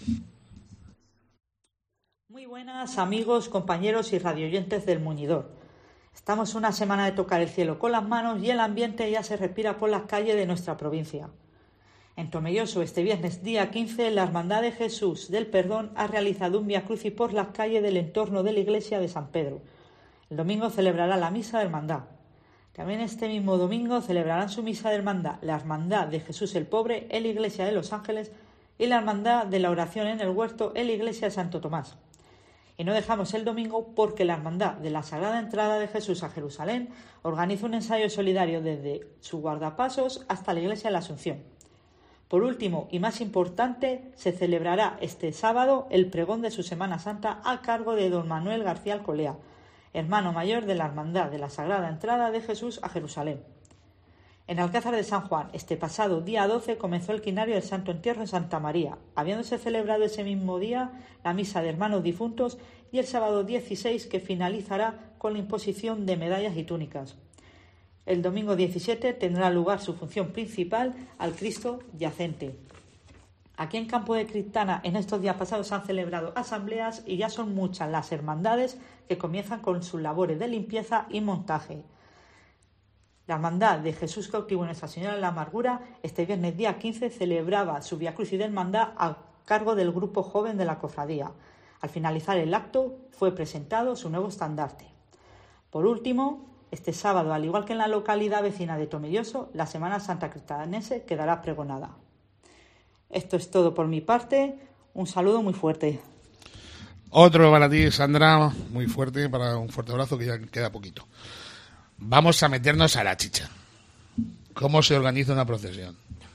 Muy buenas amigos, compañeros y radioyentes del Muñidor. Estamos una semana de tocar el cielo con las manos y el ambiente ya se respira por las calles de nuestra provincia. En Tomelloso, este viernes día quince, la Hermandad de Jesús del Perdón ha realizado un Vía Crucis por las calles del entorno de la iglesia de San Pedro. El domingo celebrará la Misa de Hermandad. También este mismo domingo celebrarán su Misa de Hermandad la Hermandad de Jesús el Pobre en la iglesia de Los Ángeles y la Hermandad de la Oración en el Huerto en la iglesia de Santo Tomás. Y no dejamos el domingo porque la Hermandad de la Sagrada Entrada de Jesús a Jerusalén organiza un ensayo solidario desde su guardapasos hasta la iglesia de la Asunción. Por último, y más importante, se celebrará este sábado el pregón de su Semana Santa a cargo de don Manuel García Alcolea, hermano mayor de la Hermandad de la Sagrada Entrada de Jesús a Jerusalén. En Alcázar de San Juan, este pasado día doce, comenzó el quinario del Santo Entierro en Santa María, habiéndose celebrado ese mismo día la misa de hermanos difuntos y el sábado dieciséis, que finalizará con la imposición de medallas y túnicas. El domingo diecisiete tendrá lugar su función principal al Cristo yacente. Aquí en Campo de Cristana, en estos días pasados, se han celebrado asambleas y ya son muchas las hermandades que comienzan con sus labores de limpieza y montaje. La Hermandad de Jesús Cautivo y Nuestra Señora de la Amargura, este viernes día quince, celebraba su Vía Crucis de Hermandad a cargo del grupo joven de la cofradía. Al finalizar el acto, fue presentado su nuevo estandarte. Por último, este sábado, al igual que en la localidad vecina de Tomelloso, la Semana Santa Cristanense quedará pregonada. Esto es todo por mi parte. Un saludo muy fuerte. Otro para ti, Sandra, muy fuerte, para un fuerte abrazo, que ya queda poquito. Vamos a meternos a la chicha. ¿Cómo se organiza una procesión?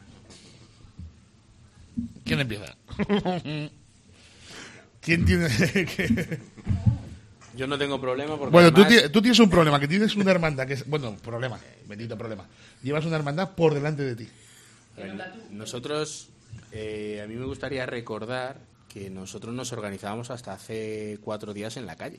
¿Quién empieza? ¿Quién tiene que...? Yo no tengo problema porque Bueno, además... tú, tú tienes un problema, que tienes una hermandad, que es... Bueno, problema, bendito problema. Llevas una hermandad por delante de ti. Nosotros, eh, a mí me gustaría recordar que nosotros nos organizábamos hasta hace cuatro días en la calle.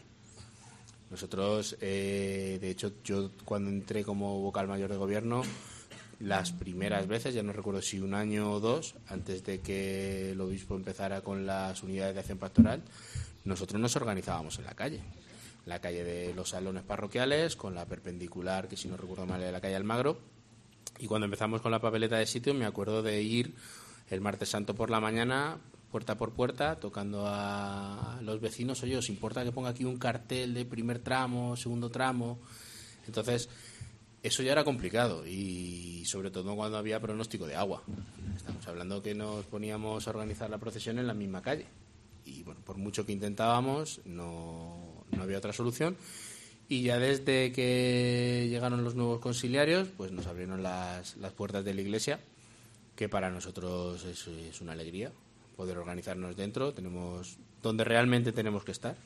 Nosotros, eh, de hecho, yo cuando entré como vocal mayor de gobierno, las primeras veces, ya no recuerdo si un año o dos, antes de que el obispo empezara con las unidades de acción pastoral, nosotros nos organizábamos en la calle. La calle de los salones parroquiales, con la perpendicular, que si no recuerdo mal, de la calle Almagro. Y cuando empezamos con la papeleta de sitio, me acuerdo de ir el martes santo por la mañana, puerta por puerta, tocando a los vecinos. Oye, ¿os importa que ponga aquí un cartel de primer tramo, segundo tramo? Entonces, eso ya era complicado, y sobre todo cuando había pronóstico de agua. Estamos hablando que nos poníamos a organizar la procesión en la misma calle. Y bueno, por mucho que intentábamos, no, no había otra solución. Y ya desde que llegaron los nuevos conciliarios, pues nos abrieron las, las puertas de la iglesia, que para nosotros es, es una alegría poder organizarnos dentro. Tenemos donde realmente tenemos que estar.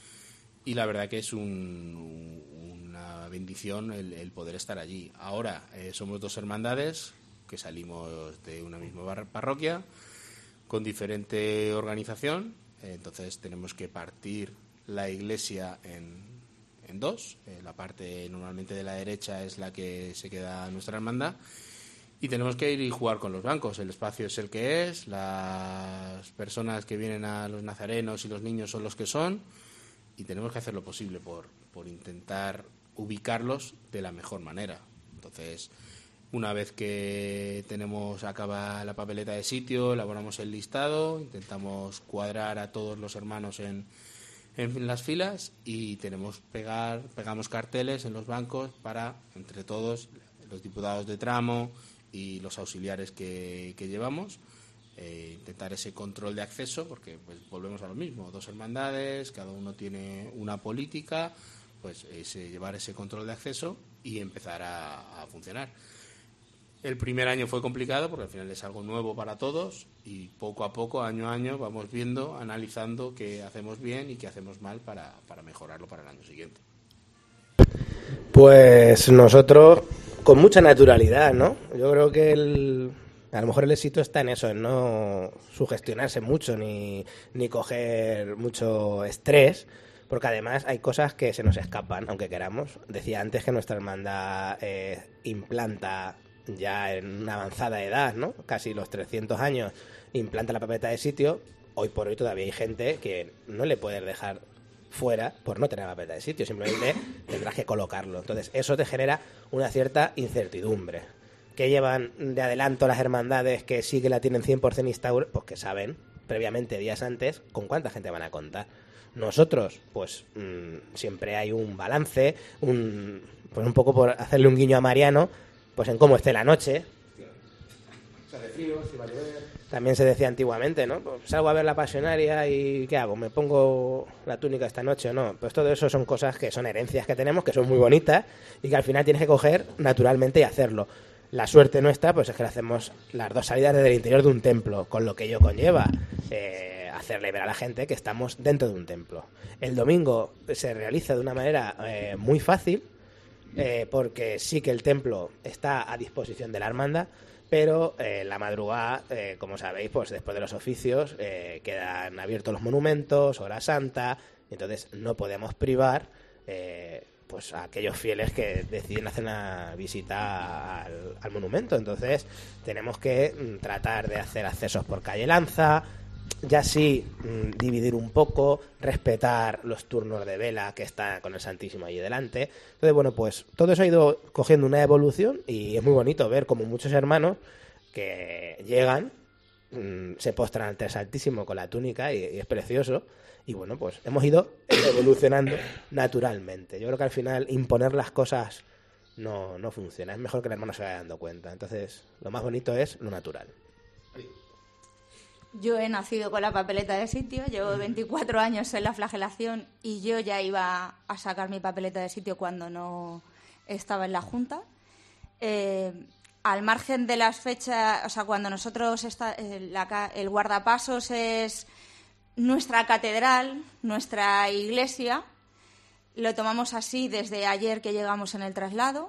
Y la verdad que es un, una bendición el, el poder estar allí. Ahora eh, somos dos hermandades que salimos de una misma parroquia, con diferente organización. Entonces tenemos que partir la iglesia en, en dos. Eh, la parte normalmente de la derecha es la que se queda nuestra hermandad. Y tenemos que ir y jugar con los bancos. El espacio es el que es, las personas que vienen a los nazarenos y los niños son los que son, y tenemos que hacer lo posible por, por intentar ubicarlos de la mejor manera. Entonces, una vez que tenemos acaba la papeleta de sitio, elaboramos el listado, intentamos cuadrar a todos los hermanos en, en las filas, y tenemos pegar pegamos carteles en los bancos para, entre todos, los diputados de tramo y los auxiliares que, que llevamos, eh, intentar ese control de acceso, porque pues volvemos a lo mismo, dos hermandades, cada uno tiene una política, pues ese, llevar ese control de acceso y empezar a, a funcionar. El primer año fue complicado porque al final es algo nuevo para todos, y poco a poco, año a año, vamos viendo, analizando qué hacemos bien y qué hacemos mal para, para mejorarlo para el año siguiente. Pues nosotros con mucha naturalidad, ¿no? Yo creo que el, A lo mejor el éxito está en eso, en no sugestionarse mucho ni, ni coger mucho estrés, porque además hay cosas que se nos escapan, aunque queramos. Decía antes que nuestra hermandad eh, implanta ya en una avanzada edad, ¿no? Casi los trescientos años, implanta la papeleta de sitio. Hoy por hoy todavía hay gente que no le puedes dejar fuera por no tener la papeleta de sitio, simplemente tendrás que colocarlo. Entonces eso te genera una cierta incertidumbre. ¿Qué llevan de adelanto las hermandades que sí que la tienen cien por ciento instaurada? Pues que saben previamente, días antes, con cuánta gente van a contar. Nosotros, pues mmm, siempre hay un balance, un, pues un poco por hacerle un guiño a Mariano, pues en cómo esté la noche. Hace frío, si va a llover. También se decía antiguamente, ¿no? Pues salgo a ver la pasionaria y ¿qué hago? ¿Me pongo la túnica esta noche o no? Pues todo eso son cosas que son herencias que tenemos, que son muy bonitas y que al final tienes que coger naturalmente y hacerlo. La suerte nuestra, pues es que le hacemos las dos salidas desde el interior de un templo, con lo que ello conlleva. Eh, hacerle ver a la gente que estamos dentro de un templo. El domingo se realiza de una manera eh, muy fácil, eh, porque sí que el templo está a disposición de la hermandad, pero eh, la madrugada, eh, como sabéis, pues después de los oficios eh, quedan abiertos los monumentos, hora santa, entonces no podemos privar eh, pues a aquellos fieles que deciden hacer una visita al, al monumento. Entonces tenemos que mm, tratar de hacer accesos por calle Lanza, ya sí mmm, dividir un poco, respetar los turnos de vela que está con el Santísimo allí delante. Entonces, bueno, pues todo eso ha ido cogiendo una evolución y es muy bonito ver como muchos hermanos que llegan, mmm, se postran ante el Santísimo con la túnica y, y es precioso. Y bueno, pues hemos ido evolucionando naturalmente. Yo creo que al final imponer las cosas no, no funciona. Es mejor que el hermano se vaya dando cuenta. Entonces, lo más bonito es lo natural. Yo he nacido con la papeleta de sitio, llevo veinticuatro años en la flagelación y yo ya iba a sacar mi papeleta de sitio cuando no estaba en la Junta. Eh, al margen de las fechas, o sea, cuando nosotros, está, eh, la, el guardapasos es nuestra catedral, nuestra iglesia, lo tomamos así desde ayer que llegamos en el traslado.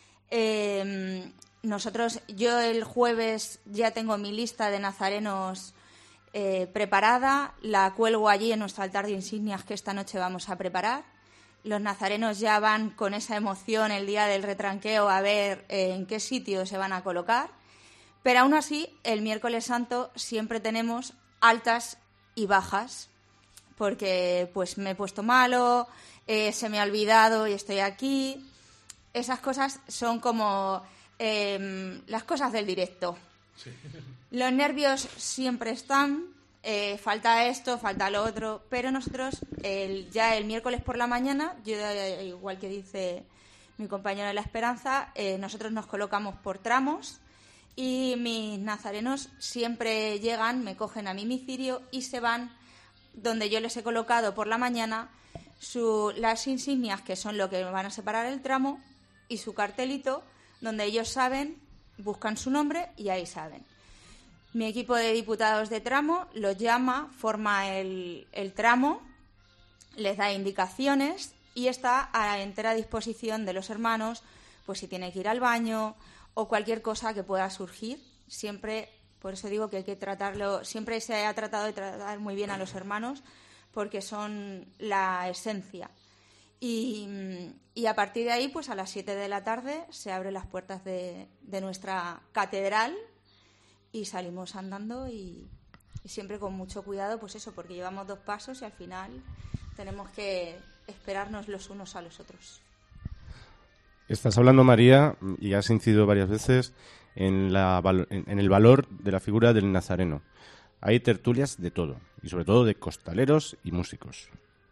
Eh, nosotros, yo el jueves ya tengo mi lista de nazarenos Eh, preparada, la cuelgo allí en nuestro altar de insignias que esta noche vamos a preparar. Los nazarenos ya van con esa emoción el día del retranqueo a ver eh, en qué sitio se van a colocar, pero aún así el miércoles santo siempre tenemos altas y bajas, porque pues me he puesto malo, eh, se me ha olvidado y estoy aquí. Esas cosas son como eh, las cosas del directo. Sí. Los nervios siempre están, eh, falta esto, falta lo otro, pero nosotros el, ya el miércoles por la mañana, yo igual que dice mi compañero de la Esperanza, eh, nosotros nos colocamos por tramos y mis nazarenos siempre llegan, me cogen a mi domicilio y se van donde yo les he colocado por la mañana su, las insignias que son lo que van a separar el tramo y su cartelito donde ellos saben, buscan su nombre y ahí saben. Mi equipo de diputados de tramo los llama, forma el, el tramo, les da indicaciones y está a entera disposición de los hermanos, pues si tiene que ir al baño o cualquier cosa que pueda surgir. Siempre, por eso digo que hay que tratarlo, siempre se ha tratado de tratar muy bien a los hermanos porque son la esencia. Y, y a partir de ahí, pues a las siete de la tarde se abren las puertas de, de nuestra catedral y salimos andando y, y siempre con mucho cuidado, pues eso, porque llevamos dos pasos y al final tenemos que esperarnos los unos a los otros. Estás hablando, María, y has incidido varias veces en, la, en el valor de la figura del nazareno. Hay tertulias de todo, y sobre todo de costaleros y músicos.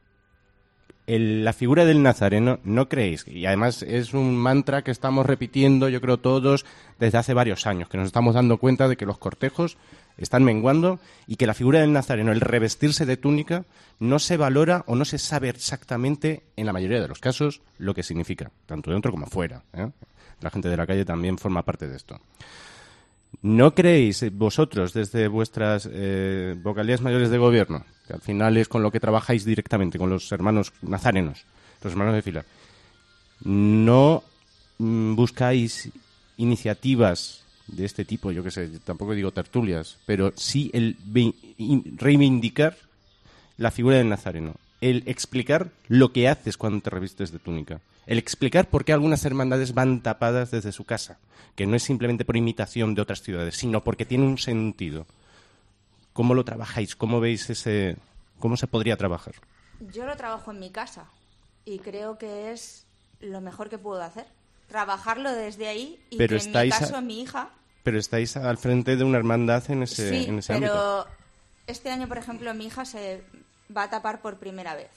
El, la figura del nazareno, ¿no creéis? Y además es un mantra que estamos repitiendo, yo creo todos, desde hace varios años, que nos estamos dando cuenta de que los cortejos están menguando y que la figura del nazareno, el revestirse de túnica, no se valora o no se sabe exactamente, en la mayoría de los casos, lo que significa, tanto dentro como fuera, ¿eh? La gente de la calle también forma parte de esto. ¿No creéis vosotros, desde vuestras eh, vocalías mayores de gobierno, que al final es con lo que trabajáis directamente, con los hermanos nazarenos, los hermanos de fila, no mm, buscáis iniciativas de este tipo, yo qué sé, tampoco digo tertulias, pero sí el reivindicar la figura del nazareno, el explicar lo que haces cuando te revistes de túnica, el explicar por qué algunas hermandades van tapadas desde su casa, que no es simplemente por imitación de otras ciudades, sino porque tiene un sentido. ¿Cómo lo trabajáis? ¿Cómo veis ese...? ¿Cómo se podría trabajar? Yo lo trabajo en mi casa y creo que es lo mejor que puedo hacer. Trabajarlo desde ahí y pero que en mi caso, a... mi hija... Pero estáis al frente de una hermandad en ese, sí, en ese pero ámbito. Este año, por ejemplo, mi hija se va a tapar por primera vez.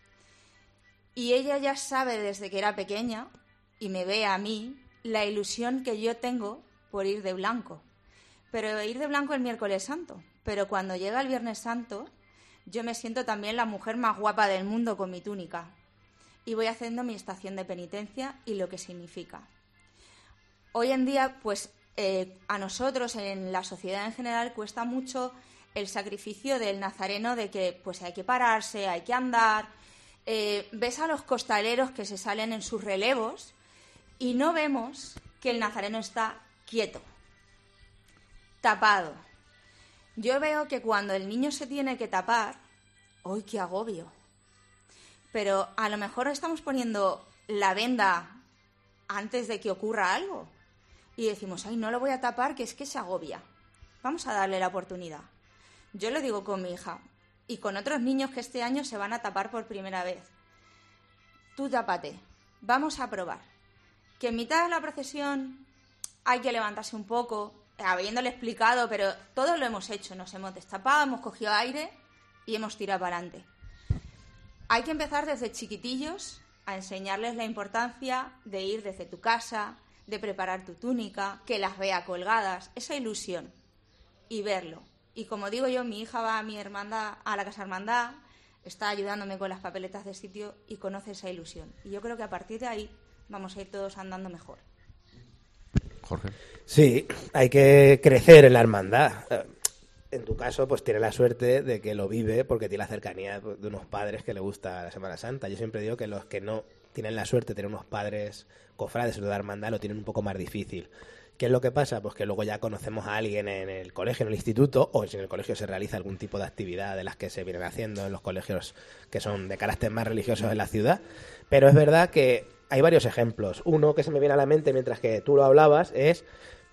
Y ella ya sabe desde que era pequeña, y me ve a mí, la ilusión que yo tengo por ir de blanco. Pero ir de blanco el miércoles santo. Pero cuando llega el viernes santo, yo me siento también la mujer más guapa del mundo con mi túnica. Y voy haciendo mi estación de penitencia y lo que significa. Hoy en día, pues, eh, a nosotros, en la sociedad en general, cuesta mucho el sacrificio del nazareno, de que pues hay que pararse, hay que andar. Eh, ves a los costaleros que se salen en sus relevos y no vemos que el nazareno está quieto, tapado. Yo veo que cuando el niño se tiene que tapar, ¡ay, qué agobio! Pero a lo mejor estamos poniendo la venda antes de que ocurra algo y decimos, ¡ay, no lo voy a tapar, que es que se agobia! Vamos a darle la oportunidad. Yo lo digo con mi hija y con otros niños que este año se van a tapar por primera vez. Tú tápate, vamos a probar. Que en mitad de la procesión hay que levantarse un poco, habiéndole explicado, pero todos lo hemos hecho, nos hemos destapado, hemos cogido aire y hemos tirado para adelante. Hay que empezar desde chiquitillos a enseñarles la importancia de ir desde tu casa, de preparar tu túnica, que las vea colgadas, esa ilusión, y verlo. Y como digo yo, mi hija va a mi hermandad, a la casa hermandad, está ayudándome con las papeletas de sitio y conoce esa ilusión. Y yo creo que a partir de ahí vamos a ir todos andando mejor. Jorge. Sí, hay que crecer en la hermandad. En tu caso, pues tiene la suerte de que lo vive porque tiene la cercanía de unos padres que le gusta la Semana Santa. Yo siempre digo que los que no tienen la suerte de tener unos padres cofrades de la hermandad lo tienen un poco más difícil. ¿Qué es lo que pasa? Pues que luego ya conocemos a alguien en el colegio, en el instituto, o si en el colegio se realiza algún tipo de actividad de las que se vienen haciendo en los colegios que son de carácter más religiosos en la ciudad. Pero es verdad que hay varios ejemplos. Uno que se me viene a la mente mientras que tú lo hablabas es,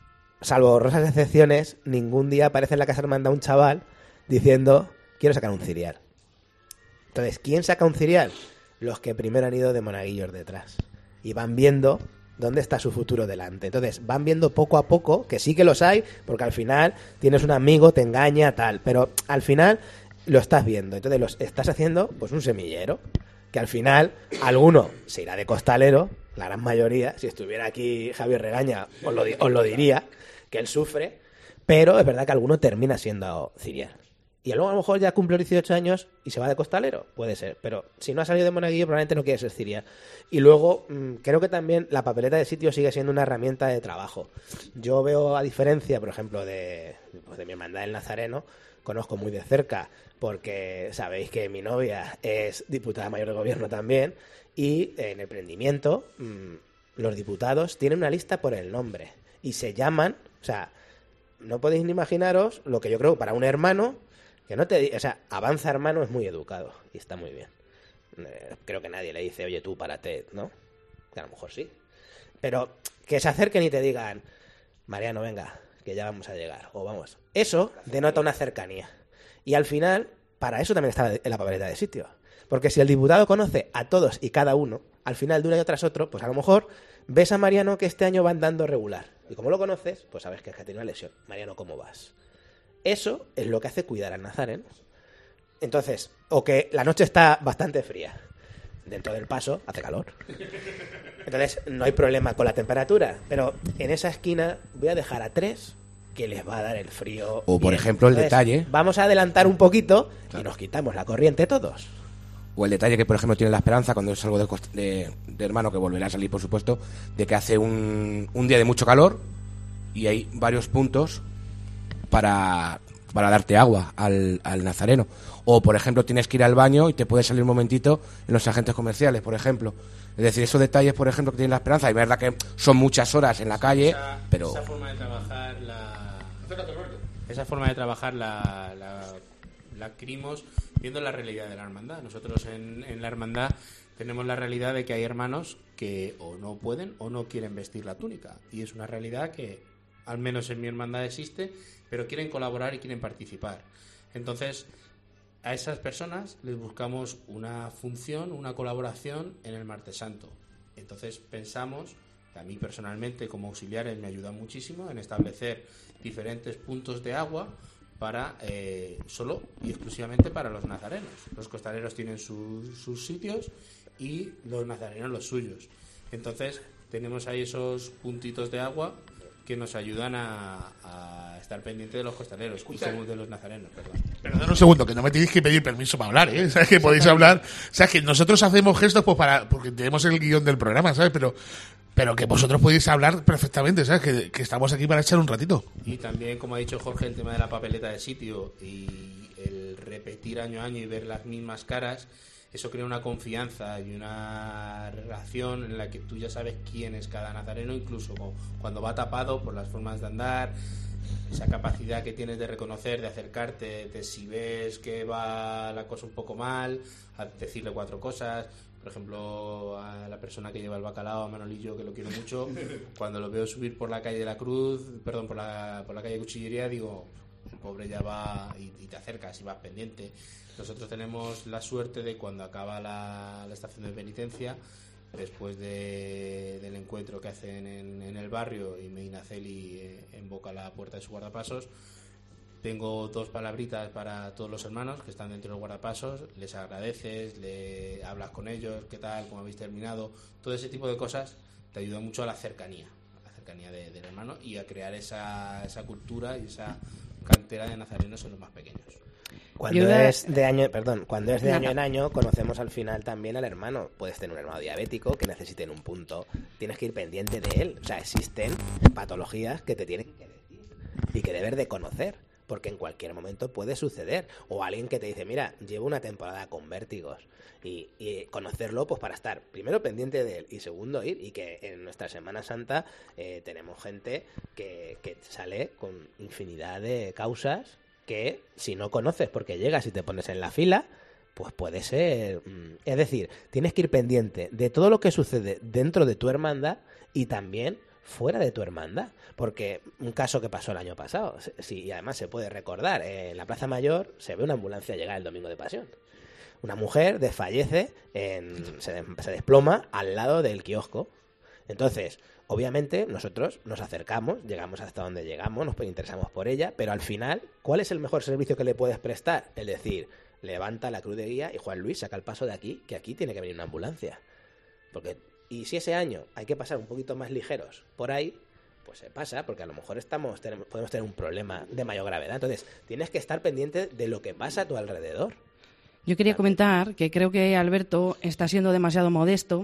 salvo rosas excepciones, ningún día aparece en la casa hermandad un chaval diciendo, quiero sacar un cirial. Entonces, ¿quién saca un cirial? Los que primero han ido de monaguillos detrás. Y van viendo dónde está su futuro delante. Entonces, van viendo poco a poco, que sí que los hay, porque al final tienes un amigo, te engaña, tal, pero al final lo estás viendo. Entonces, los estás haciendo, pues, un semillero, que al final alguno se irá de costalero, la gran mayoría, si estuviera aquí Javier Regaña, os lo, os lo diría, que él sufre, pero es verdad que alguno termina siendo cirial. Y luego a lo mejor ya cumple los dieciocho años y se va de costalero, puede ser, pero si no ha salido de monaguillo probablemente no quiere ser cirial. Y luego mmm, creo que también la papeleta de sitio sigue siendo una herramienta de trabajo. Yo veo, a diferencia, por ejemplo, de, pues de mi hermandad del Nazareno, conozco muy de cerca porque sabéis que mi novia es diputada mayor de gobierno también, y en el prendimiento mmm, los diputados tienen una lista por el nombre y se llaman, o sea, no podéis ni imaginaros lo que yo creo para un hermano que no te, o sea, Avanza Hermano es muy educado y está muy bien. Eh, creo que nadie le dice, oye tú, párate, ¿no? Que a lo mejor sí. Pero que se acerquen y te digan, Mariano, venga, que ya vamos a llegar, o vamos. Eso denota una cercanía. Y al final, para eso también está en la papeleta de sitio. Porque si el diputado conoce a todos y cada uno, al final de una y tras otro, pues a lo mejor ves a Mariano que este año va andando regular. Y como lo conoces, pues sabes que es que tiene una lesión. Mariano, ¿cómo vas? Eso es lo que hace cuidar al nazareno. Entonces, o que la noche está bastante fría. Dentro del paso hace calor. Entonces, no hay problema con la temperatura. Pero en esa esquina voy a dejar a tres que les va a dar el frío. O, por bien. ejemplo, el Entonces, detalle. Vamos a adelantar un poquito y nos quitamos la corriente todos. O el detalle que, por ejemplo, tiene la esperanza cuando salgo de, cost- de, de hermano, que volverá a salir, por supuesto, de que hace un, un día de mucho calor y hay varios puntos para para darte agua al, al nazareno. O, por ejemplo, tienes que ir al baño y te puedes salir un momentito en los agentes comerciales, por ejemplo. Es decir, esos detalles, por ejemplo, que tiene la Esperanza, y verdad que son muchas horas en la calle, esa, pero... Esa forma de trabajar la... Esa forma de trabajar la, la, la adquirimos viendo la realidad de la hermandad. Nosotros en, en la hermandad tenemos la realidad de que hay hermanos que o no pueden o no quieren vestir la túnica. Y es una realidad que, al menos en mi hermandad, existe, pero quieren colaborar y quieren participar. Entonces, a esas personas les buscamos una función, una colaboración en el Martes Santo. Entonces pensamos, a mí personalmente como auxiliares me ayuda muchísimo en establecer diferentes puntos de agua para eh, solo y exclusivamente para los nazarenos. Los costaleros tienen su, sus sitios y los nazarenos los suyos. Entonces tenemos ahí esos puntitos de agua que nos ayudan a, a estar pendientes de los costaleros y como de los nazarenos, perdón. Perdón un segundo, que no me tenéis que pedir permiso para hablar, ¿eh? ¿Sabes que podéis hablar? O sea, que nosotros hacemos gestos pues para porque tenemos el guión del programa, ¿sabes? Pero pero que vosotros podéis hablar perfectamente, ¿sabes? Que, que estamos aquí para echar un ratito. Y también, como ha dicho Jorge, el tema de la papeleta de sitio y el repetir año a año y ver las mismas caras, eso crea una confianza y una relación en la que tú ya sabes quién es cada nazareno, incluso cuando va tapado por las formas de andar, esa capacidad que tienes de reconocer, de acercarte, de si ves que va la cosa un poco mal, a decirle cuatro cosas. Por ejemplo, a la persona que lleva el bacalao, a Manolillo, que lo quiero mucho, cuando lo veo subir por la calle de la Cruz, perdón, por la, por la calle Cuchillería, digo, el pobre ya va, y, y te acercas y vas pendiente. Nosotros tenemos la suerte de cuando acaba la, la estación de penitencia, después de, del encuentro que hacen en, en el barrio y Medina Celi eh, invoca la puerta de su guardapasos, tengo dos palabritas para todos los hermanos que están dentro del guardapasos, les agradeces, le hablas con ellos, qué tal, cómo habéis terminado, todo ese tipo de cosas te ayuda mucho a la cercanía, a la cercanía de, del hermano y a crear esa, esa cultura y esa cantera de nazarenos en los más pequeños. Cuando Yo es de año, perdón, cuando es de Nada. año en año, conocemos al final también al hermano. Puedes tener un hermano diabético que necesite en un punto, tienes que ir pendiente de él. O sea, existen patologías que te tienen que decir y que debes de conocer, porque en cualquier momento puede suceder. O alguien que te dice, mira, llevo una temporada con vértigos. Y, y conocerlo pues para estar primero pendiente de él y segundo ir, y que en nuestra Semana Santa eh, tenemos gente que, que sale con infinidad de causas que si no conoces porque llegas y te pones en la fila, pues puede ser... Es decir, tienes que ir pendiente de todo lo que sucede dentro de tu hermandad y también fuera de tu hermandad. Porque un caso que pasó el año pasado, sí, y además se puede recordar, en la Plaza Mayor se ve una ambulancia llegar el Domingo de Pasión. Una mujer desfallece, en, se, se desploma al lado del kiosco. Entonces, obviamente, nosotros nos acercamos, llegamos hasta donde llegamos, nos interesamos por ella, pero al final, ¿cuál es el mejor servicio que le puedes prestar? Es decir, levanta la cruz de guía y Juan Luis saca el paso de aquí, que aquí tiene que venir una ambulancia. Porque, y si ese año hay que pasar un poquito más ligeros por ahí, pues se pasa, porque a lo mejor estamos tenemos, podemos tener un problema de mayor gravedad. Entonces, tienes que estar pendiente de lo que pasa a tu alrededor. Yo quería comentar que creo que Alberto está siendo demasiado modesto,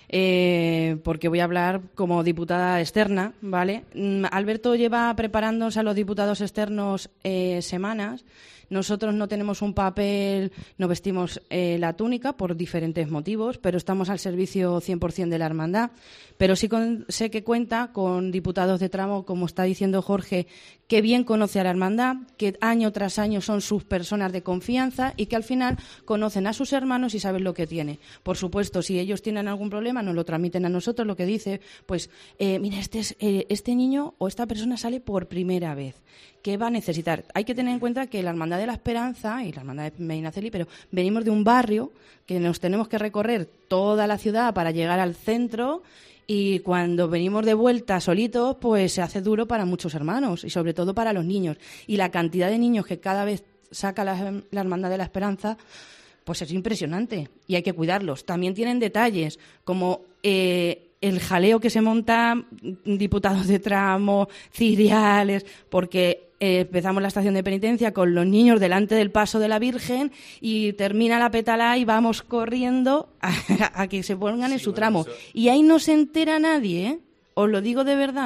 eh, porque voy a hablar como diputada externa, ¿vale? Mm, Alberto lleva preparándose a los diputados externos eh, semanas. Nosotros no tenemos un papel, no vestimos eh, la túnica por diferentes motivos, pero estamos al servicio cien por ciento de la hermandad. Pero sí con, sé que cuenta con diputados de tramo, como está diciendo Jorge, que bien conoce a la hermandad, que año tras año son sus personas de confianza y que al final conocen a sus hermanos y saben lo que tiene. Por supuesto, si ellos tienen algún problema, nos lo transmiten a nosotros, lo que dice, pues, eh, mira, este, es, eh, este niño o esta persona sale por primera vez. ¿Qué va a necesitar? Hay que tener en cuenta que la Hermandad de la Esperanza y la Hermandad de Medina Celi, pero venimos de un barrio que nos tenemos que recorrer toda la ciudad para llegar al centro, y cuando venimos de vuelta solitos, pues se hace duro para muchos hermanos y sobre todo para los niños. Y la cantidad de niños que cada vez saca la, la Hermandad de la Esperanza, pues es impresionante y hay que cuidarlos. También tienen detalles como eh, el jaleo que se monta, diputados de tramo, ciriales, porque eh, empezamos la estación de penitencia con los niños delante del paso de la Virgen y termina la pétala y vamos corriendo a, a que se pongan sí, en su bueno, tramo. Eso... Y ahí no se entera nadie, ¿eh? Os lo digo de verdad.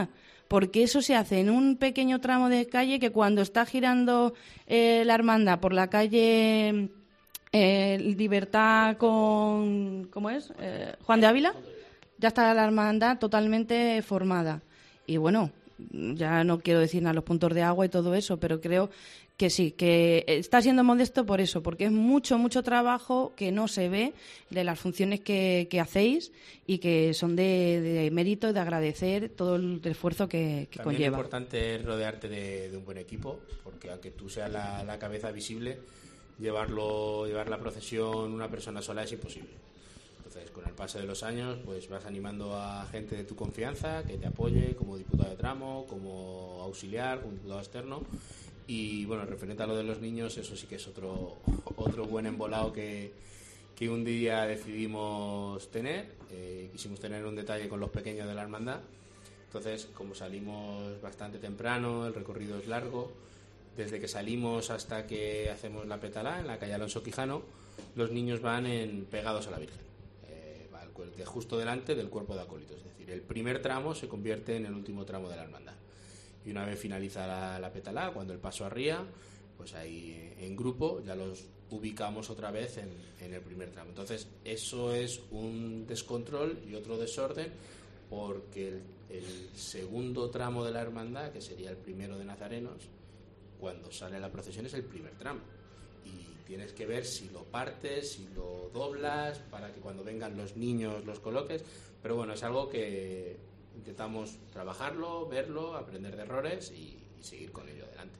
porque eso se hace en un pequeño tramo de calle que cuando está girando eh, la hermandad por la calle eh, Libertad con... ¿cómo es? Eh, Juan de Ávila, ya está la hermandad totalmente formada. Y bueno, ya no quiero decir nada los puntos de agua y todo eso, pero creo que sí, que está siendo modesto por eso, porque es mucho, mucho trabajo que no se ve de las funciones que, que hacéis y que son de, de mérito y de agradecer todo el esfuerzo que, que También conlleva. Lo importante es rodearte de, de un buen equipo, porque aunque tú seas la, la cabeza visible, llevarlo, llevar la procesión una persona sola es imposible. Entonces, con el paso de los años, pues vas animando a gente de tu confianza que te apoye como diputado de tramo, como auxiliar, como diputado externo. Y bueno, referente a lo de los niños, eso sí que es otro otro buen embolado que, que un día decidimos tener. Eh, quisimos tener un detalle con los pequeños de la hermandad. Entonces, como salimos bastante temprano, el recorrido es largo. Desde que salimos hasta que hacemos la petalá en la calle Alonso Quijano, los niños van en, pegados a la Virgen. Eh, va al, de justo delante del cuerpo de acólitos. Es decir, el primer tramo se convierte en el último tramo de la hermandad. Y una vez finaliza la, la petalá, cuando el paso arría, pues ahí en grupo ya los ubicamos otra vez en, en el primer tramo. Entonces, eso es un descontrol y otro desorden, porque el, el segundo tramo de la hermandad, que sería el primero de Nazarenos, cuando sale la procesión es el primer tramo. Y tienes que ver si lo partes, si lo doblas, para que cuando vengan los niños los coloques. Pero bueno, es algo que intentamos trabajarlo, verlo, aprender de errores y, y seguir con ello adelante.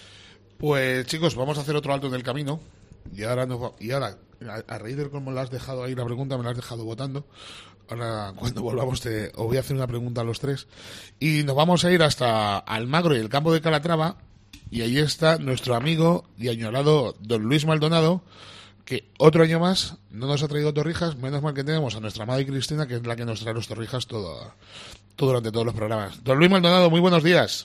Pues chicos, vamos a hacer otro alto en el camino. Y ahora, nos, y ahora a, a raíz de cómo la has dejado ahí la pregunta, me la has dejado votando. Ahora, cuando volvamos, te, os voy a hacer una pregunta a los tres. Y nos vamos a ir hasta Almagro y el campo de Calatrava. Y ahí está nuestro amigo y añorado don Luis Maldonado, que otro año más no nos ha traído torrijas. Menos mal que tenemos a nuestra madre Cristina, que es la que nos trae los torrijas todo, todo durante todos los programas. Don Luis Maldonado, muy buenos días.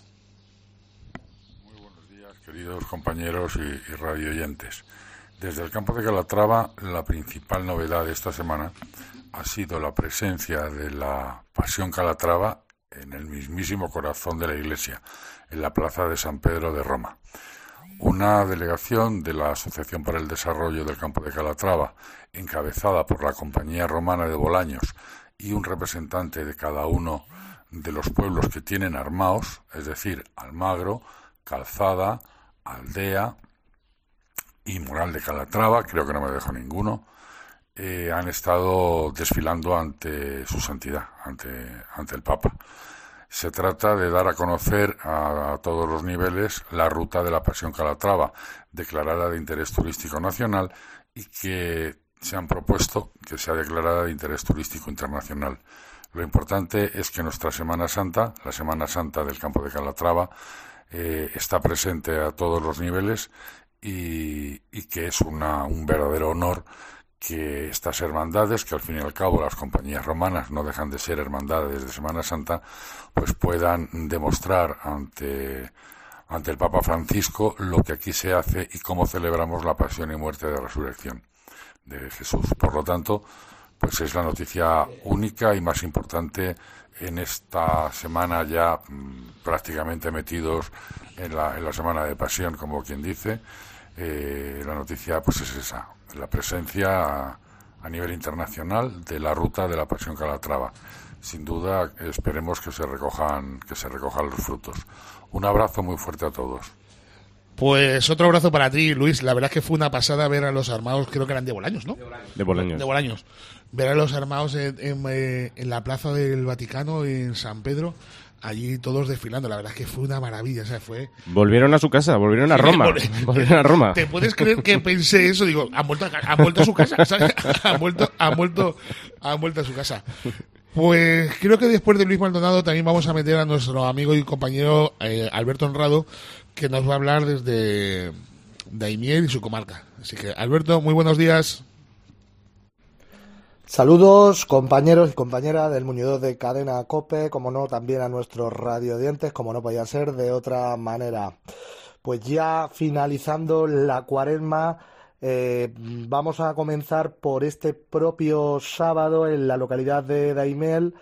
Muy buenos días, queridos compañeros y, y radioyentes. Desde el campo de Calatrava, la principal novedad de esta semana ha sido la presencia de la Pasión Calatrava en el mismísimo corazón de la iglesia, en la plaza de San Pedro de Roma. Una delegación de la Asociación para el Desarrollo del Campo de Calatrava, encabezada por la Compañía Romana de Bolaños y un representante de cada uno de los pueblos que tienen armaos, es decir, Almagro, Calzada, Aldea y Moral de Calatrava, creo que no me dejo ninguno, eh, han estado desfilando ante su santidad, ante, ante el Papa. Se trata de dar a conocer a, a todos los niveles la ruta de la Pasión Calatrava, declarada de interés turístico nacional y que se han propuesto que sea declarada de interés turístico internacional. Lo importante es que nuestra Semana Santa, la Semana Santa del campo de Calatrava, eh, está presente a todos los niveles y, y que es una, un verdadero honor que estas hermandades, que al fin y al cabo las compañías romanas no dejan de ser hermandades de Semana Santa, pues puedan demostrar ante, ante el Papa Francisco lo que aquí se hace y cómo celebramos la pasión y muerte de resurrección de Jesús. Por lo tanto, pues es la noticia única y más importante en esta semana ya mmm, prácticamente metidos en la, en la semana de pasión, como quien dice. Eh, la noticia pues es esa, la presencia a, a nivel internacional de la ruta de la Pasión Calatrava. Sin duda esperemos que se recojan que se recojan los frutos. Un abrazo muy fuerte a todos. Pues otro abrazo para ti, Luis. La verdad es que fue una pasada ver a los armados, creo que eran de Bolaños, ¿no? De Bolaños. De Bolaños. Ver a los armados en, en, en la plaza del Vaticano, en San Pedro, allí todos desfilando. La verdad es que fue una maravilla. O sea, fue... Volvieron a su casa, volvieron a Roma. volvieron a Roma. ¿Te puedes creer que pensé eso? Digo, han vuelto a, han vuelto a su casa. ¿Sabes? Han vuelto, han vuelto, han vuelto a su casa. Pues creo que después de Luis Maldonado también vamos a meter a nuestro amigo y compañero eh, Alberto Honrado, que nos va a hablar desde Daimiel y su comarca. Así que, Alberto, muy buenos días. Saludos, compañeros y compañeras del muñidor de Cadena COPE, como no, también a nuestros radiodientes, como no podía ser de otra manera. Pues ya finalizando la cuaresma, eh, vamos a comenzar por este propio sábado en la localidad de Daimiel,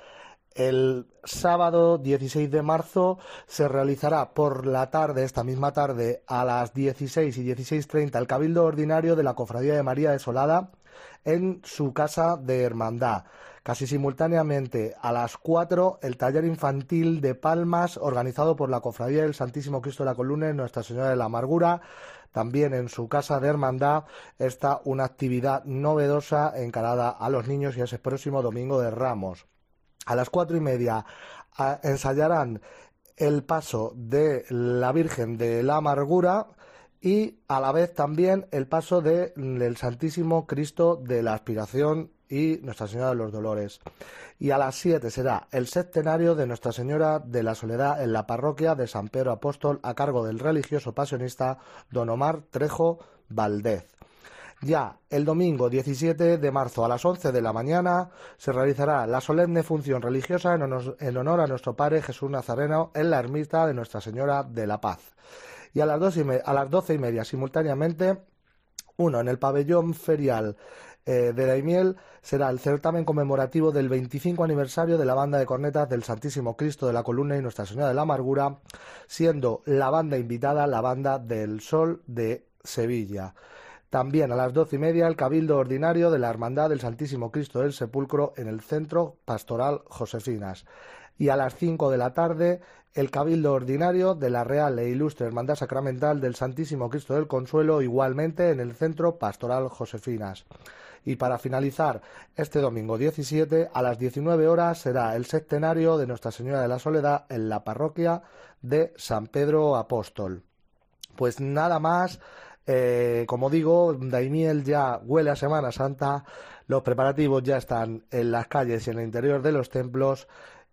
El sábado dieciséis de marzo se realizará por la tarde, esta misma tarde, a las dieciséis y dieciséis treinta, el Cabildo Ordinario de la Cofradía de María Desolada en su casa de hermandad. Casi simultáneamente, a las cuatro, el taller infantil de palmas organizado por la Cofradía del Santísimo Cristo de la Columna en Nuestra Señora de la Amargura. También en su casa de hermandad está una actividad novedosa encarada a los niños y ese próximo domingo de Ramos. A las cuatro y media a, ensayarán el paso de la Virgen de la Amargura y a la vez también el paso de, del Santísimo Cristo de la Aspiración y Nuestra Señora de los Dolores. Y a las siete será el septenario de Nuestra Señora de la Soledad en la parroquia de San Pedro Apóstol a cargo del religioso pasionista don Omar Trejo Valdez. Ya el domingo diecisiete de marzo a las once de la mañana se realizará la solemne función religiosa en honor, en honor a nuestro Padre Jesús Nazareno en la ermita de Nuestra Señora de la Paz. Y a las, dos y me, a las doce y media simultáneamente, uno en el pabellón ferial eh, de Daimiel será el certamen conmemorativo del veinticinco aniversario de la banda de cornetas del Santísimo Cristo de la Columna y Nuestra Señora de la Amargura, siendo la banda invitada la Banda del Sol de Sevilla. También a las doce y media el Cabildo Ordinario de la Hermandad del Santísimo Cristo del Sepulcro en el Centro Pastoral Josefinas. Y a las cinco de la tarde el Cabildo Ordinario de la Real e Ilustre Hermandad Sacramental del Santísimo Cristo del Consuelo, igualmente en el Centro Pastoral Josefinas. Y para finalizar, este domingo diecisiete a las diecinueve horas será el septenario de Nuestra Señora de la Soledad en la parroquia de San Pedro Apóstol. Pues nada más. Eh, como digo, Daimiel ya huele a Semana Santa, los preparativos ya están en las calles y en el interior de los templos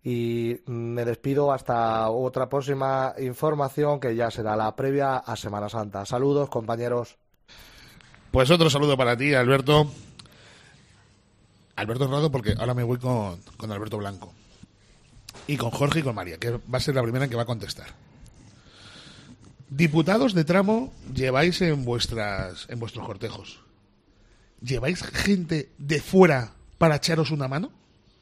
y me despido hasta otra próxima información que ya será la previa a Semana Santa. Saludos, compañeros. Pues otro saludo para ti, Alberto. Alberto Rado, porque ahora me voy con, con Alberto Blanco y con Jorge y con María, que va a ser la primera en que va a contestar. Diputados de tramo lleváis en vuestras en vuestros cortejos. ¿Lleváis gente de fuera para echaros una mano?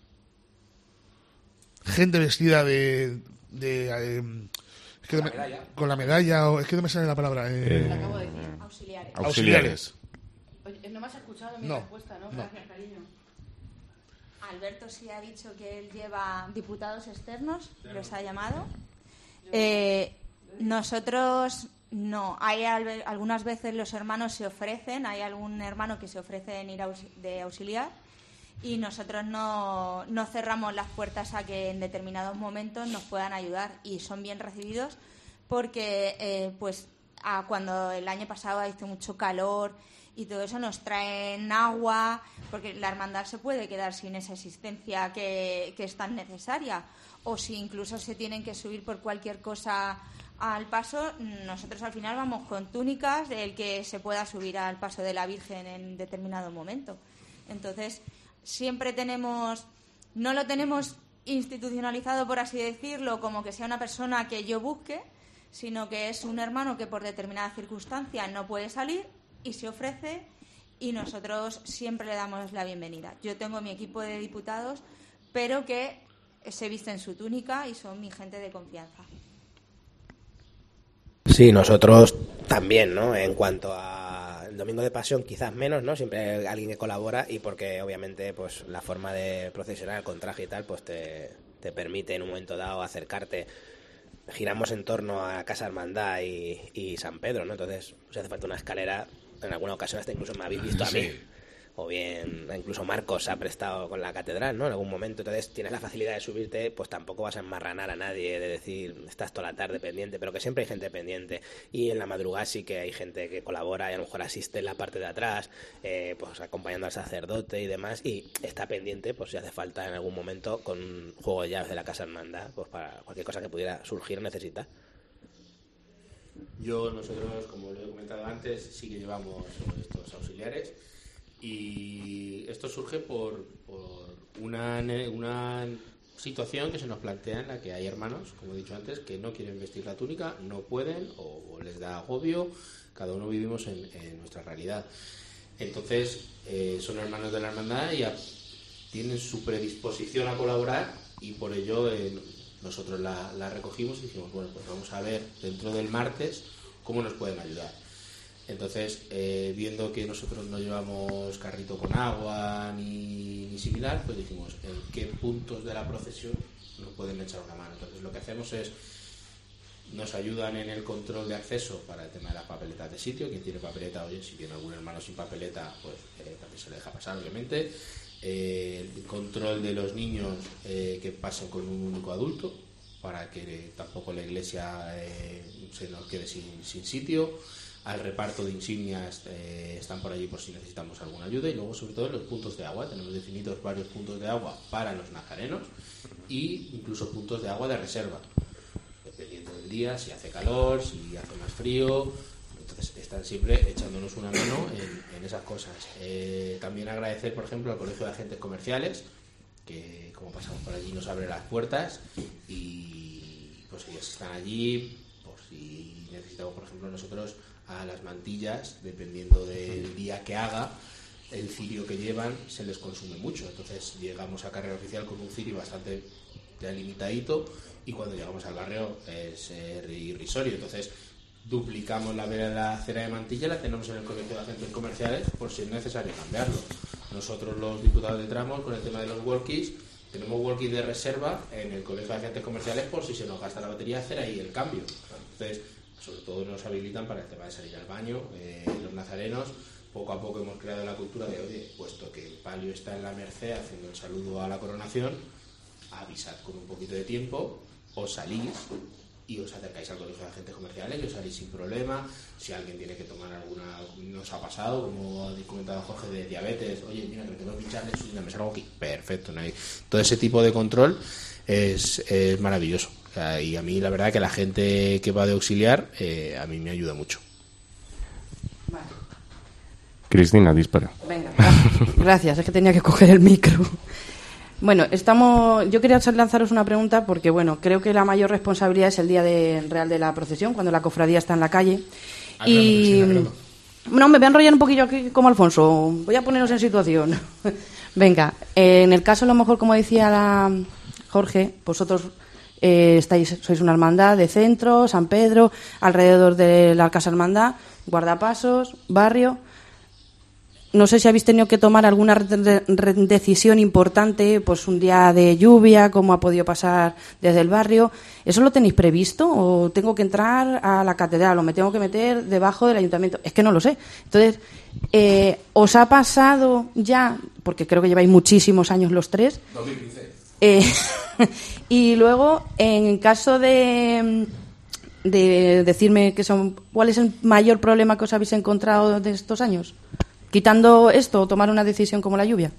Gente vestida de... de eh, es que la me, medalla. Con la medalla, o es que no me sale la palabra. Eh, Te acabo de decir. Auxiliares. Auxiliares. Oye, no me has escuchado mi No, respuesta, ¿no? no. Gracias, cariño. Alberto sí ha dicho que él lleva diputados externos, los ha llamado. Eh, nosotros no. Hay al- algunas veces los hermanos se ofrecen, hay algún hermano que se ofrece en ir aux- de auxiliar y nosotros no, no cerramos las puertas a que en determinados momentos nos puedan ayudar y son bien recibidos porque eh, pues a cuando el año pasado hizo mucho calor y todo eso nos traen agua, porque la hermandad se puede quedar sin esa asistencia que, que es tan necesaria, o si incluso se tienen que subir por cualquier cosa al paso, nosotros al final vamos con túnicas del que se pueda subir al paso de la Virgen en determinado momento. Entonces, siempre tenemos, no lo tenemos institucionalizado, por así decirlo, como que sea una persona que yo busque, sino que es un hermano que por determinadas circunstancias no puede salir y se ofrece y nosotros siempre le damos la bienvenida. Yo tengo mi equipo de diputados, pero que se visten su túnica y son mi gente de confianza. Sí, nosotros también, ¿no? En cuanto a el Domingo de Pasión, quizás menos, ¿no? Siempre hay alguien que colabora y porque obviamente pues la forma de procesionar con traje y tal pues te, te permite en un momento dado acercarte. Giramos en torno a Casa Hermandad y, y San Pedro, ¿no? Entonces, si hace falta una escalera, en alguna ocasión hasta incluso me habéis visto a mí. Sí. O bien, incluso Marcos se ha prestado con la catedral, ¿no? En algún momento. Entonces, tienes la facilidad de subirte, pues tampoco vas a enmarranar a nadie, de decir, estás toda la tarde pendiente, pero que siempre hay gente pendiente. Y en la madrugada sí que hay gente que colabora y a lo mejor asiste en la parte de atrás, eh, pues acompañando al sacerdote y demás. Y está pendiente, pues si hace falta en algún momento, con un juego de llaves de la Casa Hermandad, pues para cualquier cosa que pudiera surgir necesita. Yo, nosotros, como lo he comentado antes, sí que llevamos estos auxiliares y esto surge por, por una, una situación que se nos plantea en la que hay hermanos, como he dicho antes, que no quieren vestir la túnica, no pueden o, o les da agobio, cada uno vivimos en, en nuestra realidad. Entonces, eh, son hermanos de la hermandad y a, tienen su predisposición a colaborar y por ello eh, nosotros la, la recogimos y dijimos, bueno, pues vamos a ver dentro del martes cómo nos pueden ayudar. Entonces, eh, viendo que nosotros no llevamos carrito con agua ni, ni similar, pues dijimos, ¿en qué puntos de la procesión nos pueden echar una mano? Entonces, lo que hacemos es, nos ayudan en el control de acceso para el tema de las papeletas de sitio. Quien tiene papeleta, oye, si tiene algún hermano sin papeleta, pues eh, también se le deja pasar, obviamente. Eh, el control de los niños eh, que pasen con un único adulto, para que eh, tampoco la iglesia eh, se nos quede sin, sin sitio. Al reparto de insignias eh, están por allí por si necesitamos alguna ayuda, y luego sobre todo los puntos de agua. Tenemos definidos varios puntos de agua para los nazarenos e incluso puntos de agua de reserva, dependiendo del día, si hace calor, si hace más frío. Entonces están siempre echándonos una mano en, en esas cosas. Eh, también agradecer, por ejemplo, al Colegio de Agentes Comerciales, que como pasamos por allí nos abre las puertas, y pues ellos están allí por si necesitamos, por ejemplo, nosotros a las mantillas, dependiendo del día que haga, el cirio que llevan se les consume mucho. Entonces llegamos a carrera oficial con un cirio bastante ya limitadito, y cuando llegamos al barrio es eh, irrisorio. Entonces duplicamos la, la cera de mantilla, la tenemos en el Colegio de Agentes Comerciales por si es necesario cambiarlo. Nosotros, los diputados de tramos, con el tema de los walkies, tenemos walkies de reserva en el Colegio de Agentes Comerciales por si se nos gasta la batería, hacer ahí el cambio. Entonces, sobre todo nos habilitan para el tema de salir al baño. Eh, los nazarenos, poco a poco hemos creado la cultura de, oye, puesto que el palio está en la merced haciendo el saludo a la coronación, avisad con un poquito de tiempo, os salís y os acercáis al Colegio de Agentes Comerciales y os salís sin problema. Si alguien tiene que tomar alguna, nos ha pasado, como ha comentado Jorge, de diabetes, oye, mira, que me tengo que pinchar, me salgo aquí, perfecto, no hay. Todo ese tipo de control es, es maravilloso. Y a mí la verdad que la gente que va de auxiliar eh, a mí me ayuda mucho. Vale. Cristina, dispara. Venga, gracias. Gracias, es que tenía que coger el micro. Bueno, estamos. Yo quería lanzaros una pregunta porque, bueno, creo que la mayor responsabilidad es el día de, real de la procesión, cuando la cofradía está en la calle. Ah, y claro, no, me voy a enrollar un poquillo aquí como Alfonso. Voy a poneros en situación. Venga, eh, en el caso, a lo mejor, como decía la Jorge, vosotros Eh, estáis, sois una hermandad de centro, San Pedro, alrededor de la Casa Hermandad, guardapasos, barrio. No sé si habéis tenido que tomar alguna re- re- decisión importante, pues un día de lluvia, como ha podido pasar desde el barrio. ¿Eso lo tenéis previsto? ¿O tengo que entrar a la catedral? ¿O me tengo que meter debajo del ayuntamiento? Es que no lo sé. Entonces, eh, ¿os ha pasado ya, porque creo que lleváis muchísimos años los tres? dos mil quince. Eh, y luego, en caso de, de decirme que son, ¿cuál es el mayor problema que os habéis encontrado de estos años? Quitando esto, o tomar una decisión como la lluvia.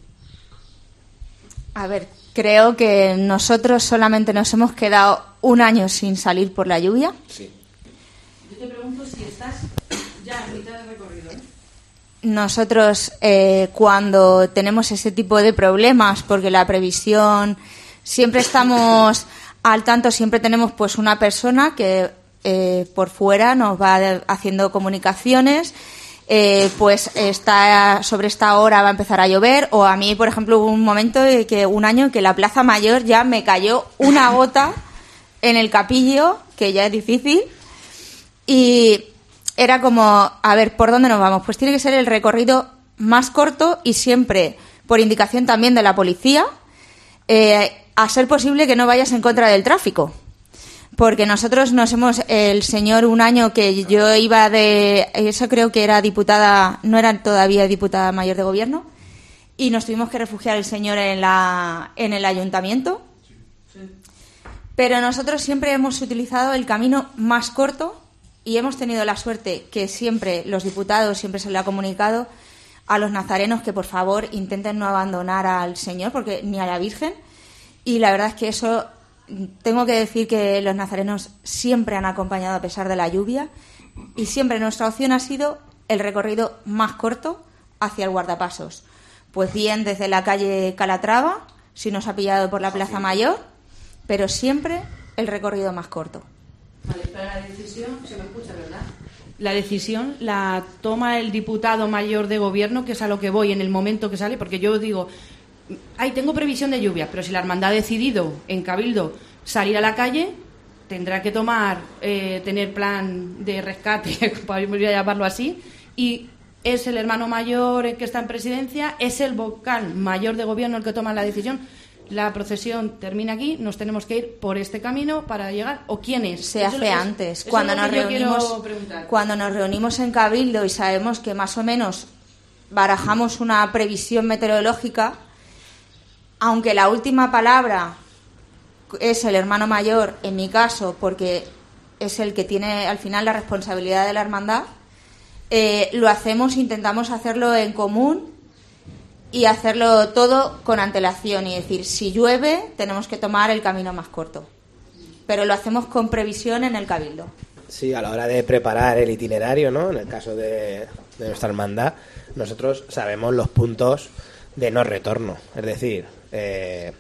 A ver, creo que nosotros solamente nos hemos quedado un año sin salir por la lluvia. Sí. Yo te pregunto si estás ya en mitad del recorrido, ¿eh? Nosotros, eh, cuando tenemos ese tipo de problemas, porque la previsión siempre estamos al tanto, siempre tenemos pues una persona que eh, por fuera nos va de, haciendo comunicaciones, eh, pues está sobre esta hora va a empezar a llover, o a mí, por ejemplo, hubo un momento de que un año en que la Plaza Mayor ya me cayó una gota en el capillo, que ya es difícil, y era como, a ver, ¿por dónde nos vamos? Pues tiene que ser el recorrido más corto y siempre, por indicación también de la policía, eh, a ser posible que no vayas en contra del tráfico. Porque nosotros nos hemos, el señor, un año que yo iba de, eso creo que era diputada, no era todavía diputada mayor de gobierno, y nos tuvimos que refugiar el señor en, la, en el ayuntamiento. Pero nosotros siempre hemos utilizado el camino más corto. Y hemos tenido la suerte que siempre los diputados, siempre se le ha comunicado a los nazarenos que por favor intenten no abandonar al Señor, porque ni a la Virgen. Y la verdad es que eso, tengo que decir que los nazarenos siempre han acompañado a pesar de la lluvia, y siempre nuestra opción ha sido el recorrido más corto hacia el guardapasos. Pues bien desde la calle Calatrava, si nos ha pillado por la Plaza Mayor, pero siempre el recorrido más corto. Vale, pero la decisión, se me escucha, ¿verdad? La decisión la toma el diputado mayor de gobierno, que es a lo que voy en el momento que sale, porque yo digo, ay, tengo previsión de lluvia, pero si la hermandad ha decidido en Cabildo salir a la calle, tendrá que tomar, eh, tener plan de rescate, voy a llamarlo así, y es el hermano mayor el que está en presidencia, es el vocal mayor de gobierno el que toma la decisión. La procesión termina aquí, nos tenemos que ir por este camino para llegar, ¿o quién es? Se Eso hace es, antes, eso cuando es lo nos que yo quiero reunimos, preguntar. cuando nos reunimos en Cabildo y sabemos que más o menos barajamos una previsión meteorológica, aunque la última palabra es el hermano mayor, en mi caso, porque es el que tiene al final la responsabilidad de la hermandad, eh, lo hacemos, intentamos hacerlo en común y hacerlo todo con antelación y decir, si llueve tenemos que tomar el camino más corto, pero lo hacemos con previsión en el Cabildo. Sí, a la hora de preparar el itinerario, ¿no? En el caso de, de nuestra hermandad, nosotros sabemos los puntos de no retorno, es decir, eh,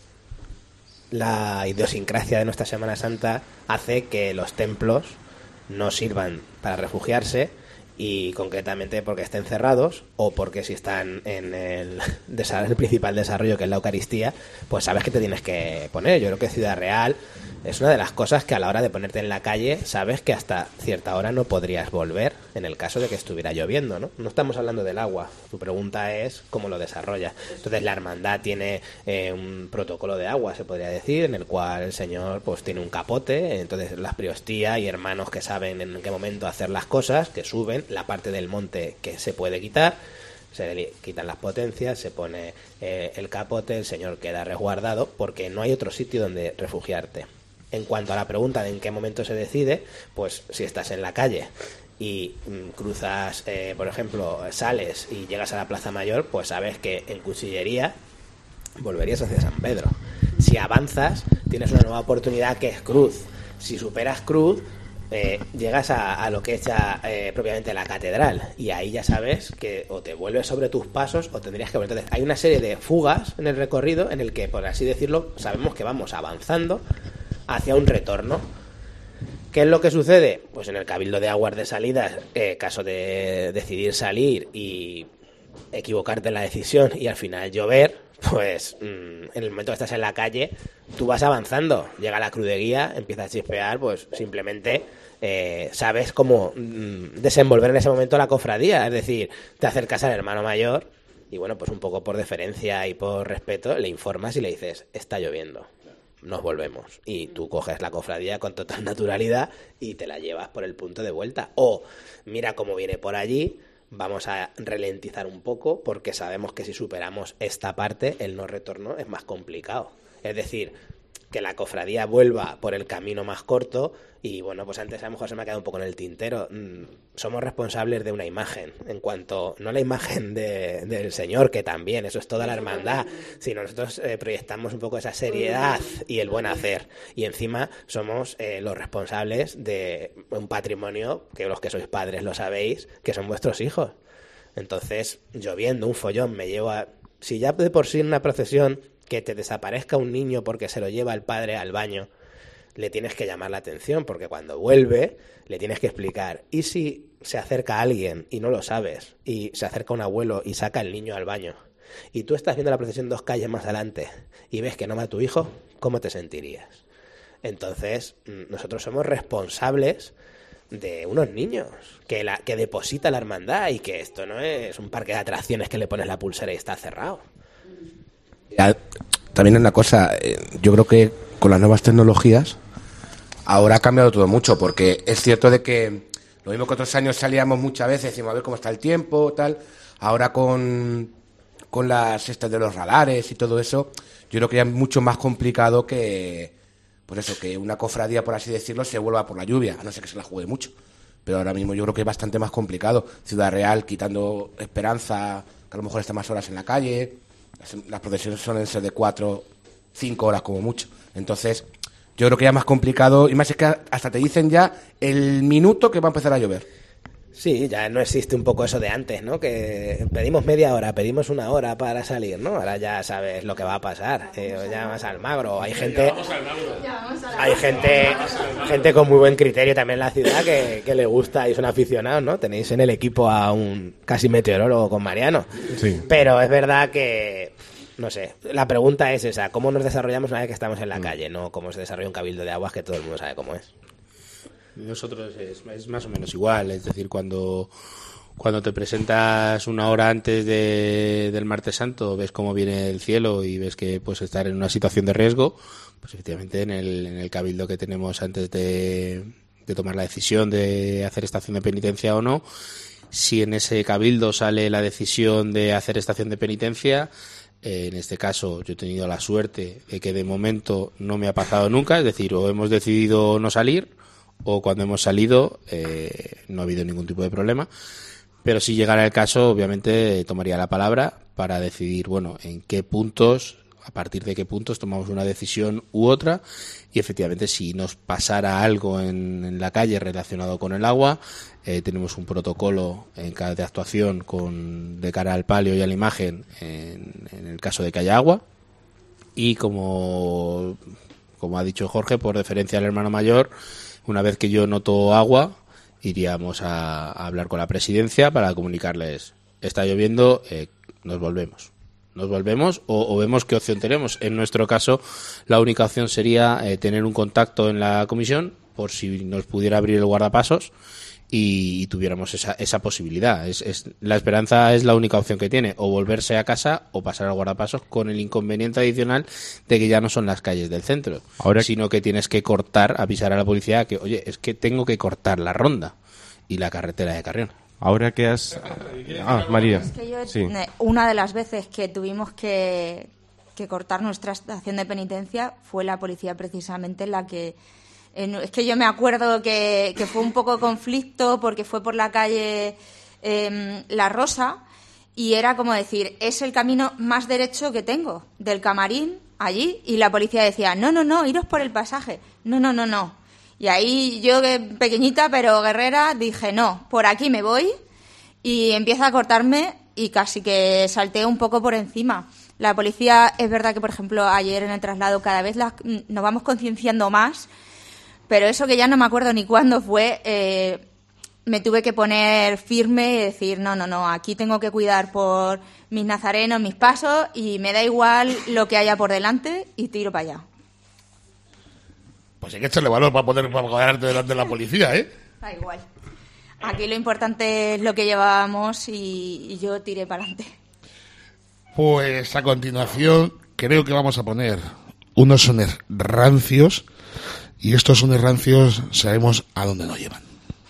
la idiosincrasia de nuestra Semana Santa hace que los templos no sirvan para refugiarse, y concretamente porque estén cerrados o porque si están en el, el principal desarrollo, que es la Eucaristía, pues sabes que te tienes que poner. Yo creo que Ciudad Real es una de las cosas que a la hora de ponerte en la calle sabes que hasta cierta hora no podrías volver en el caso de que estuviera lloviendo, ¿no? No estamos hablando del agua, tu pregunta es cómo lo desarrolla. Entonces la hermandad tiene eh, un protocolo de agua, se podría decir, en el cual el señor pues tiene un capote, entonces las priostía y hermanos que saben en qué momento hacer las cosas, que suben la parte del monte que se puede quitar, se le quitan las potencias, se pone eh, el capote, el señor queda resguardado porque no hay otro sitio donde refugiarte. En cuanto a la pregunta de en qué momento se decide, pues si estás en la calle y mm, cruzas, eh, por ejemplo, sales y llegas a la Plaza Mayor, pues sabes que en Cuchillería volverías hacia San Pedro. Si avanzas, tienes una nueva oportunidad que es Cruz. Si superas Cruz, eh, llegas a, a lo que es ya eh, propiamente la catedral, y ahí ya sabes que o te vuelves sobre tus pasos o tendrías que volver. Entonces hay una serie de fugas en el recorrido en el que, por así decirlo, sabemos que vamos avanzando hacia un retorno. ¿Qué es lo que sucede? Pues en el Cabildo de Aguas de Salidas, eh, caso de decidir salir y equivocarte en la decisión y al final llover, pues mmm, en el momento que estás en la calle, tú vas avanzando, llega la cruz de guía, empieza a chispear, pues simplemente eh, sabes cómo mmm, desenvolver en ese momento la cofradía, es decir, te acercas al hermano mayor y bueno, pues un poco por deferencia y por respeto le informas y le dices, está lloviendo, nos volvemos, y tú coges la cofradía con total naturalidad y te la llevas por el punto de vuelta, o mira cómo viene por allí, vamos a ralentizar un poco porque sabemos que si superamos esta parte el no retorno es más complicado, es decir, que la cofradía vuelva por el camino más corto. Y bueno, pues antes a lo mejor se me ha quedado un poco en el tintero, mm, somos responsables de una imagen, en cuanto, no la imagen de, del Señor, que también, eso es toda la hermandad, sino nosotros eh, proyectamos un poco esa seriedad y el buen hacer, y encima somos eh, los responsables de un patrimonio, que los que sois padres lo sabéis, que son vuestros hijos. Entonces, lloviendo, un follón, me llevo a... Si ya de por sí en una procesión que te desaparezca un niño porque se lo lleva el padre al baño, le tienes que llamar la atención, porque cuando vuelve le tienes que explicar. Y si se acerca alguien y no lo sabes, y se acerca un abuelo y saca al niño al baño, y tú estás viendo la procesión dos calles más adelante y ves que no va tu hijo, ¿cómo te sentirías? Entonces, nosotros somos responsables de unos niños que, la, que deposita la hermandad, y que esto no es un parque de atracciones que le pones la pulsera y está cerrado. Ya, también una cosa, eh, yo creo que con las nuevas tecnologías ahora ha cambiado todo mucho, porque es cierto de que lo mismo que otros años salíamos muchas veces, decimos a ver cómo está el tiempo, tal, ahora con, con las estas de los radares y todo eso, yo creo que ya es mucho más complicado que, pues eso, que una cofradía, por así decirlo, se vuelva por la lluvia, a no ser que se la juegue mucho. Pero ahora mismo yo creo que es bastante más complicado. Ciudad Real, quitando Esperanza, que a lo mejor está más horas en la calle, las, las procesiones suelen ser de cuatro, cinco horas como mucho. Entonces, yo creo que ya es más complicado, y más es que hasta te dicen ya el minuto que va a empezar a llover. Sí, ya no existe un poco eso de antes, ¿no? Que pedimos media hora, pedimos una hora para salir, ¿no? Ahora ya sabes lo que va a pasar. Eh, ya vas al magro. Hay gente, hay gente, gente con muy buen criterio también en la ciudad que, que le gusta y son aficionados, ¿no? Tenéis en el equipo a un casi meteorólogo con Mariano. Sí. Pero es verdad que no sé. La pregunta es esa, ¿cómo nos desarrollamos una vez que estamos en la calle? No cómo se desarrolla un cabildo de aguas que todo el mundo sabe cómo es. Nosotros es, es más o menos igual, es decir, cuando, cuando te presentas una hora antes de, del Martes Santo, ves cómo viene el cielo y ves que puedes estar en una situación de riesgo, pues efectivamente en el, en el cabildo que tenemos antes de, de tomar la decisión de hacer estación de penitencia o no, si en ese cabildo sale la decisión de hacer estación de penitencia, eh, en este caso yo he tenido la suerte de que de momento no me ha pasado nunca, es decir, o hemos decidido no salir, o cuando hemos salido eh, no ha habido ningún tipo de problema, pero si llegara el caso obviamente tomaría la palabra para decidir, bueno, en qué puntos, a partir de qué puntos tomamos una decisión u otra, y efectivamente si nos pasara algo en, en la calle relacionado con el agua, eh, tenemos un protocolo en cada de actuación con de cara al palio y a la imagen en, en el caso de que haya agua, y como, como ha dicho Jorge, por deferencia al hermano mayor, una vez que yo noto agua, iríamos a, a hablar con la presidencia para comunicarles, está lloviendo, eh, nos volvemos. Nos volvemos o, o vemos qué opción tenemos. En nuestro caso, la única opción sería eh, tener un contacto en la comisión por si nos pudiera abrir el guardapasos y, y tuviéramos esa, esa posibilidad. Es, es, la esperanza es la única opción que tiene, o volverse a casa o pasar al guardapasos, con el inconveniente adicional de que ya no son las calles del centro, Ahora... sino que tienes que cortar, avisar a la policía que, oye, es que tengo que cortar la ronda y la carretera de Carrión. Ahora que has... Ah, María. Es que yo, sí. Una de las veces que tuvimos que, que cortar nuestra estación de penitencia fue la policía precisamente la que... Eh, es que yo me acuerdo que, que fue un poco conflicto porque fue por la calle eh, La Rosa y era como decir, es el camino más derecho que tengo, del Camarín allí, y la policía decía, no, no, no, iros por el pasaje, no, no, no, no. Y ahí yo, pequeñita pero guerrera, dije, no, por aquí me voy, y empieza a cortarme y casi que salté un poco por encima. La policía, es verdad que, por ejemplo, ayer en el traslado cada vez las, nos vamos concienciando más, pero eso que ya no me acuerdo ni cuándo fue, eh, me tuve que poner firme y decir, no, no, no, aquí tengo que cuidar por mis nazarenos, mis pasos, y me da igual lo que haya por delante y tiro para allá. Pues hay que echarle valor para poder para quedarte delante de la policía, ¿eh? Da igual. Aquí lo importante es lo que llevábamos y, y yo tiré para adelante. Pues a continuación creo que vamos a poner unos sones rancios, y estos sones rancios sabemos a dónde nos llevan.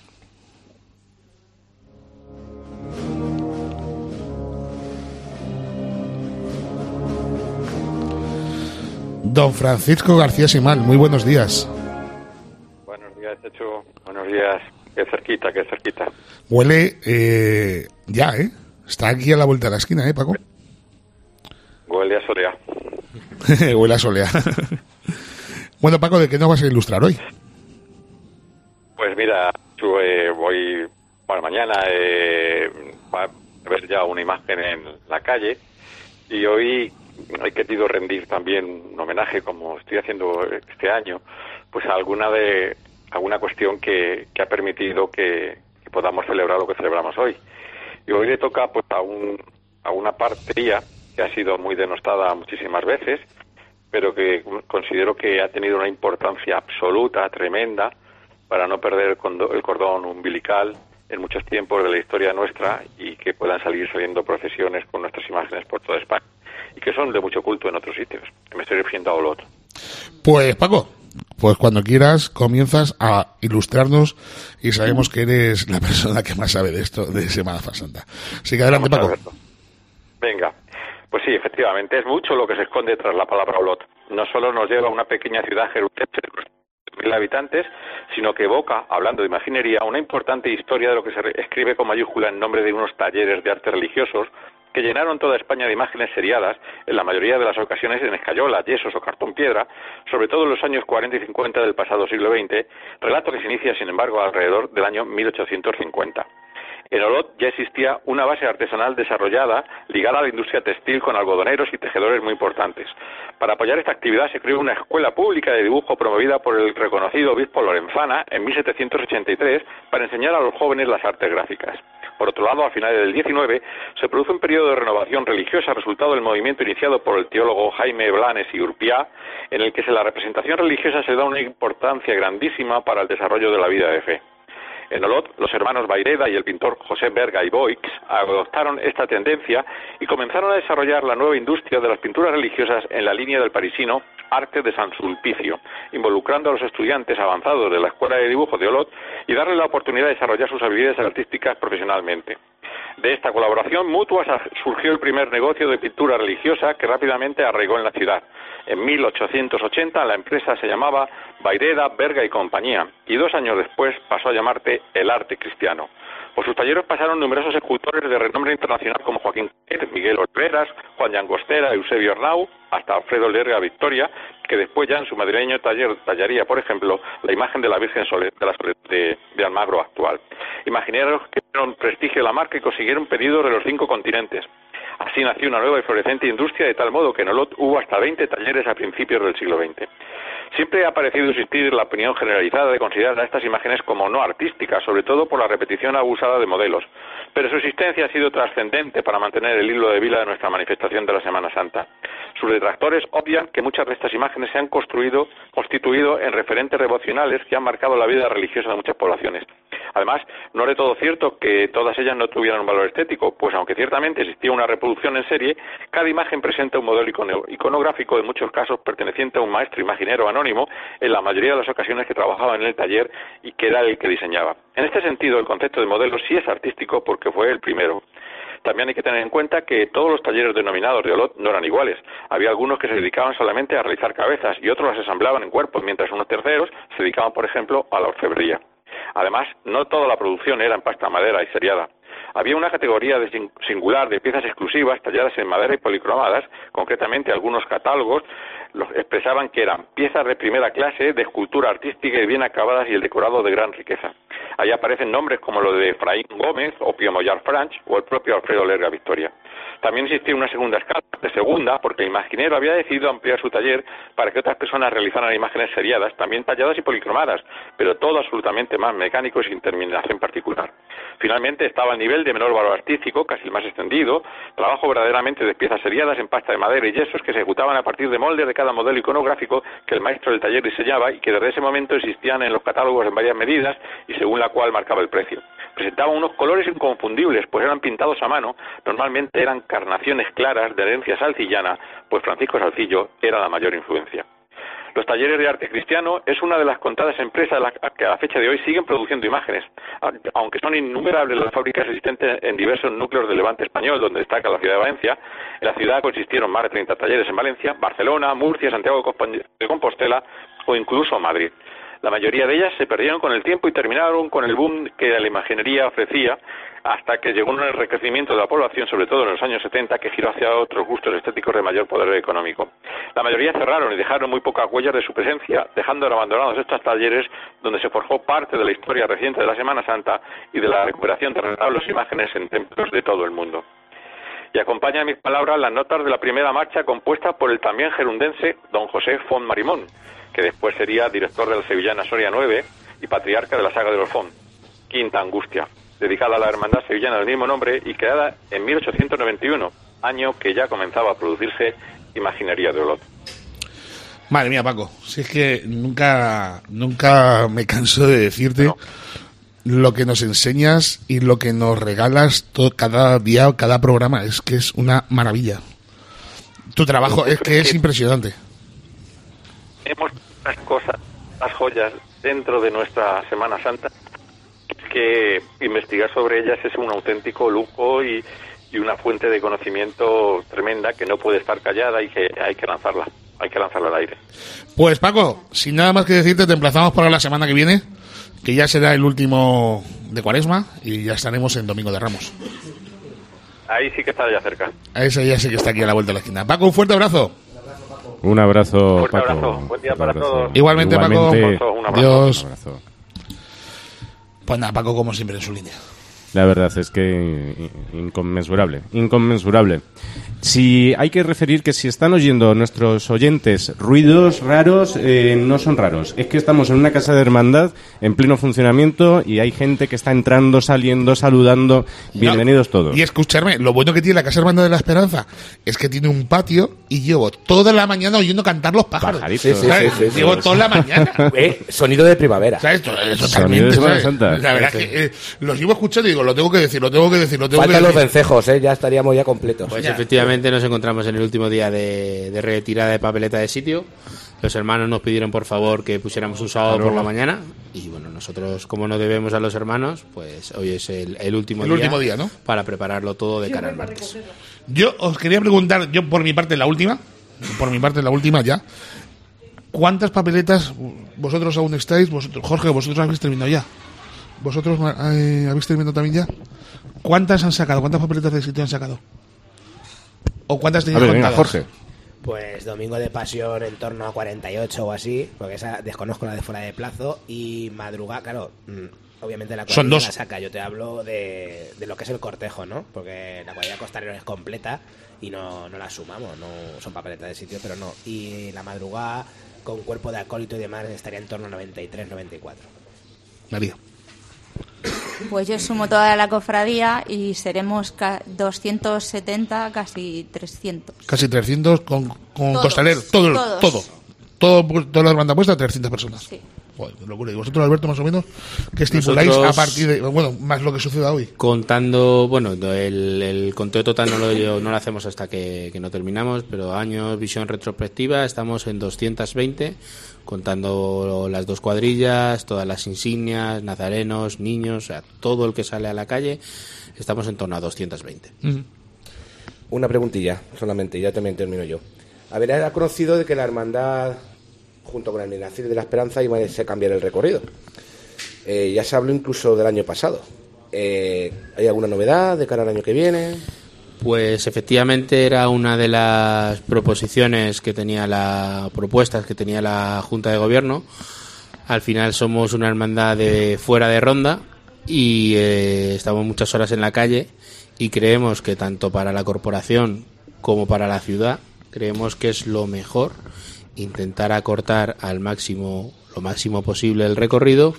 Don Francisco García Simal, muy buenos días. Buenos días, Chechu. Buenos días. Qué cerquita, qué cerquita. Huele eh, ya, ¿eh? Está aquí a la vuelta de la esquina, ¿eh, Paco? Huele a soleá. Huele a soleá. Bueno, Paco, ¿de qué nos vas a ilustrar hoy? Pues mira, yo eh, voy... Bueno, mañana eh, va a ver ya una imagen en la calle, y hoy he querido rendir también un homenaje, como estoy haciendo este año, pues a alguna de alguna cuestión que, que ha permitido que, que podamos celebrar lo que celebramos hoy. Y hoy le toca pues a un a una partería que ha sido muy denostada muchísimas veces, pero que considero que ha tenido una importancia absoluta, tremenda, para no perder el, condo, el cordón umbilical en muchos tiempos de la historia nuestra, y que puedan salir saliendo procesiones con nuestras imágenes por toda España, y que son de mucho culto en otros sitios. Me estoy refiriendo a Olot. Pues Paco, pues cuando quieras comienzas a ilustrarnos, y sabemos que eres la persona que más sabe de esto, de Semana Santa. Así que adelante, Paco. Venga, pues sí, efectivamente, es mucho lo que se esconde tras la palabra Olot. No solo nos lleva a una pequeña ciudad jerutense de mil habitantes, sino que evoca, hablando de imaginería, una importante historia de lo que se escribe con mayúscula en nombre de unos talleres de arte religiosos que llenaron toda España de imágenes seriadas, en la mayoría de las ocasiones en escayola, yesos o cartón piedra, sobre todo en los años cuarenta y cincuenta del pasado siglo veinte, relato que se inicia, sin embargo, alrededor del año mil ochocientos cincuenta. En Olot ya existía una base artesanal desarrollada ligada a la industria textil, con algodoneros y tejedores muy importantes. Para apoyar esta actividad se creó una escuela pública de dibujo promovida por el reconocido obispo Lorenzana en mil setecientos ochenta y tres para enseñar a los jóvenes las artes gráficas. Por otro lado, a finales del diecinueve se produce un periodo de renovación religiosa resultado del movimiento iniciado por el teólogo Jaime Blanes y Urpiá, en el que la representación religiosa se da una importancia grandísima para el desarrollo de la vida de fe. En Olot, los hermanos Vayreda y el pintor José Berga y Boix adoptaron esta tendencia y comenzaron a desarrollar la nueva industria de las pinturas religiosas en la línea del parisino Arte de San Sulpicio, involucrando a los estudiantes avanzados de la Escuela de Dibujo de Olot y darles la oportunidad de desarrollar sus habilidades artísticas profesionalmente. De esta colaboración mutua surgió el primer negocio de pintura religiosa que rápidamente arraigó en la ciudad. En mil ochocientos ochenta la empresa se llamaba Vayreda, Berga y Compañía y dos años después pasó a llamarse El Arte Cristiano. Por sus talleres pasaron numerosos escultores de renombre internacional como Joaquín Quet, Miguel Oliveras, Juan Llangostera, Eusebio Arnau, hasta Alfredo Lerga Victoria, que después ya en su madrileño taller tallaría, por ejemplo, la imagen de la Virgen Soledad de la Soledad de, de Almagro actual. Imagineros que dieron prestigio a la marca y consiguieron pedidos de los cinco continentes. Así nació una nueva y florecente industria de tal modo que en Olot hubo hasta veinte talleres a principios del siglo veinte. Siempre ha parecido existir la opinión generalizada de considerar a estas imágenes como no artísticas, sobre todo por la repetición abusada de modelos, pero su existencia ha sido trascendente para mantener el hilo de vida de nuestra manifestación de la Semana Santa. Sus detractores obvian que muchas de estas imágenes se han construido, constituido en referentes devocionales que han marcado la vida religiosa de muchas poblaciones. Además, no es de todo cierto que todas ellas no tuvieran un valor estético, pues aunque ciertamente existía una reproducción en serie, cada imagen presenta un modelo icono- iconográfico, en muchos casos perteneciente a un maestro imaginero anónimo, en la mayoría de las ocasiones que trabajaba en el taller y que era el que diseñaba. En este sentido, el concepto de modelo sí es artístico porque fue el primero. También hay que tener en cuenta que todos los talleres denominados de Olot no eran iguales. Había algunos que se dedicaban solamente a realizar cabezas y otros las ensamblaban en cuerpos, mientras unos terceros se dedicaban, por ejemplo, a la orfebrería. Además, no toda la producción era en pasta madera y seriada. Había una categoría de singular de piezas exclusivas talladas en madera y policromadas. Concretamente, algunos catálogos los expresaban que eran piezas de primera clase, de escultura artística y bien acabadas y el decorado de gran riqueza. Ahí aparecen nombres como los de Efraín Gómez o Pío Moyar Franch o el propio Alfredo Lerga Victoria. También existía una segunda escala, de segunda, porque el imaginero había decidido ampliar su taller para que otras personas realizaran imágenes seriadas, también talladas y policromadas, pero todo absolutamente más mecánico y sin terminación particular. Finalmente estaba el nivel de menor valor artístico, casi el más extendido, trabajo verdaderamente de piezas seriadas en pasta de madera y yesos que se ejecutaban a partir de moldes de cada modelo iconográfico que el maestro del taller diseñaba y que desde ese momento existían en los catálogos en varias medidas y según la cual marcaba el precio. Presentaban unos colores inconfundibles, pues eran pintados a mano, normalmente eran carnaciones claras de herencia salcillana, pues Francisco Salcillo era la mayor influencia. Los talleres de arte cristiano es una de las contadas empresas que a la fecha de hoy siguen produciendo imágenes, aunque son innumerables las fábricas existentes en diversos núcleos del Levante español, donde destaca la ciudad de Valencia. En la ciudad consistieron más de treinta talleres en Valencia, Barcelona, Murcia, Santiago de Compostela o incluso Madrid. La mayoría de ellas se perdieron con el tiempo y terminaron con el boom que la imaginería ofrecía, hasta que llegó un recrecimiento de la población, sobre todo en los años setenta, que giró hacia otros gustos estéticos de mayor poder económico. La mayoría cerraron y dejaron muy pocas huellas de su presencia, dejando abandonados estos talleres donde se forjó parte de la historia reciente de la Semana Santa y de la recuperación de retablos e imágenes en templos de todo el mundo. Y acompaña mis palabras las notas de la primera marcha compuesta por el también gerundense don José Font Marimón, que después sería director de la Sevillana Soria nueve y patriarca de la saga de los Font, Quinta Angustia, dedicada a la hermandad sevillana del mismo nombre y creada en mil ochocientos noventa y uno, año que ya comenzaba a producirse imaginería de Olot. Madre mía, Paco, si es que nunca, nunca me canso de decirte no. lo que nos enseñas y lo que nos regalas todo, cada día o cada programa. Es que es una maravilla. Tu trabajo es que es impresionante. Tenemos las cosas, las joyas dentro de nuestra Semana Santa, que investigar sobre ellas es un auténtico lujo y, y una fuente de conocimiento tremenda que no puede estar callada y que hay que lanzarla, hay que lanzarla al aire. Pues Paco, sin nada más que decirte, te emplazamos para la semana que viene, que ya será el último de Cuaresma y ya estaremos en Domingo de Ramos. Ahí sí que está ya cerca. A esa ya sé que está aquí a la vuelta de la esquina. Paco, un fuerte abrazo. Un abrazo, Fuerte Paco. abrazo. Buen día para todos. Igualmente, Igualmente, Paco. Un abrazo. Adiós. Un abrazo. Pues nada, Paco, como siempre, en su línea. La verdad es que inconmensurable, inconmensurable. Si hay que referir que si están oyendo nuestros oyentes ruidos raros, eh, no son raros. Es que estamos en una casa de hermandad en pleno funcionamiento y hay gente que está entrando, saliendo, saludando. Bienvenidos no, todos. Y escucharme, lo bueno que tiene la Casa Hermandad de la Esperanza es que tiene un patio y llevo toda la mañana oyendo cantar los pájaros. Pajaritos. Sí, sí, sí, sí, sí, llevo sí. toda la mañana. Eh, sonido de primavera. ¿Sabes? Totalmente, Sonido de Semana ¿sabes? Santa. La verdad Sí, es sí. que eh, los iba escuchando y digo, lo tengo que decir, lo tengo que decir, lo tengo Faltan que los decir. vencejos, ¿eh? Ya estaríamos ya completos. Pues Ya. efectivamente nos encontramos en el último día de, de retirada de papeleta de sitio. Los hermanos nos pidieron por favor que pusiéramos un sábado Claro. por la mañana y bueno, nosotros como no debemos a los hermanos, pues hoy es el, el último El día, último día, ¿no? para prepararlo todo de cara al martes. Yo os quería preguntar, yo por mi parte la última, por mi parte la última ya, ¿cuántas papeletas vosotros aún estáis? Vosotros, Jorge, vosotros habéis terminado ya. ¿Vosotros eh, habéis terminado también ya? ¿Cuántas han sacado? ¿Cuántas papeletas de sitio han sacado? ¿O cuántas A tenéis ver, venga, contadas? Jorge. Pues Domingo de Pasión en torno a cuarenta y ocho o así, porque esa desconozco la de fuera de plazo, y madrugada, claro, mm, obviamente la Son cuadrilla dos. la saca, yo te hablo de, de lo que es el cortejo, ¿no? Porque la cuadrilla costalero es completa y no, no la sumamos, no son papeletas de sitio, pero no. Y la madrugada con cuerpo de acólito y demás estaría en torno a noventa y tres, noventa y cuatro. María. Pues yo sumo toda la cofradía y seremos ca- doscientos setenta, casi trescientos. Casi trescientos con, con Todos, costalero, todo, el- todos. todo. Todo, pu- toda la hermandad puesta, trescientas personas. Sí. Joder, qué locura. ¿Y vosotros, Alberto, más o menos, qué estipuláis a Nosotros- partir de, bueno, más lo que suceda hoy? Contando, bueno, el, el conteo total no lo, no lo hacemos hasta que, que no terminamos, pero años, visión retrospectiva, estamos en doscientos veinte, contando las dos cuadrillas, todas las insignias, nazarenos, niños, o sea, todo el que sale a la calle, estamos en torno a doscientos veinte. Una preguntilla solamente, ya también termino yo. A ver, era conocido de que la hermandad, junto con el Milagro de la Esperanza, iba a cambiar el recorrido. Eh, ya se habló incluso del año pasado. Eh, ¿Hay alguna novedad de cara al año que viene? Pues efectivamente era una de las proposiciones que tenía la propuestas que tenía la Junta de Gobierno. Al final somos una hermandad de fuera de ronda y eh, estamos muchas horas en la calle y creemos que tanto para la corporación como para la ciudad creemos que es lo mejor intentar acortar al máximo lo máximo posible el recorrido,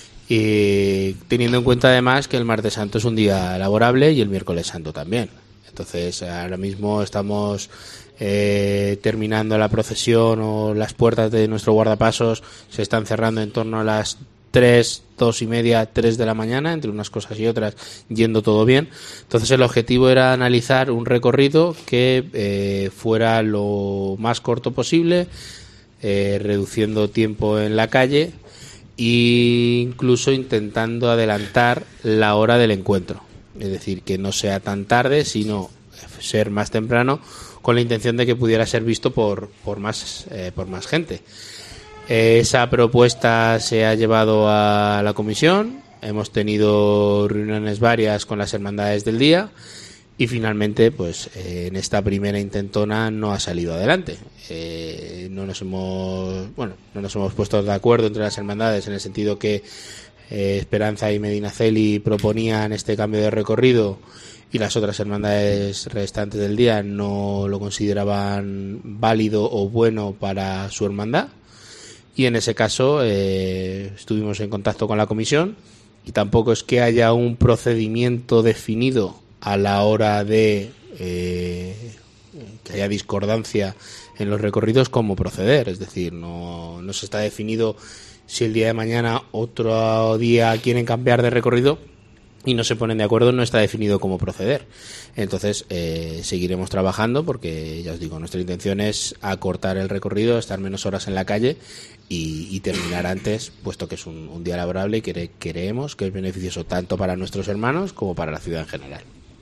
y teniendo en cuenta además que el martes santo es un día laborable y el miércoles santo también. Entonces ahora mismo estamos eh, terminando la procesión, o las puertas de nuestro guardapasos se están cerrando en torno a las tres, dos y media, tres de la mañana, entre unas cosas y otras, yendo todo bien. Entonces el objetivo era analizar un recorrido que eh, fuera lo más corto posible, eh, reduciendo tiempo en la calle e incluso intentando adelantar la hora del encuentro. Es decir, que no sea tan tarde, sino ser más temprano, con la intención de que pudiera ser visto por, por, más, eh, por más gente. Esa propuesta se ha llevado a la comisión, hemos tenido reuniones varias con las hermandades del día y finalmente, pues eh, en esta primera intentona no ha salido adelante. Eh, no nos hemos, bueno, no nos hemos puesto de acuerdo entre las hermandades en el sentido que eh, Esperanza y Medinaceli proponían este cambio de recorrido y las otras hermandades restantes del día no lo consideraban válido o bueno para su hermandad. Y en ese caso eh, estuvimos en contacto con la comisión y tampoco es que haya un procedimiento definido a la hora de eh, que haya discordancia en los recorridos cómo proceder. Es decir, no, no se está definido si el día de mañana otro día quieren cambiar de recorrido y no se ponen de acuerdo, no está definido cómo proceder. Entonces eh, seguiremos trabajando porque, ya os digo, nuestra intención es acortar el recorrido, estar menos horas en la calle y, y terminar antes, puesto que es un, un día laborable y que creemos que es beneficioso tanto para nuestros hermanos como para la ciudad en general.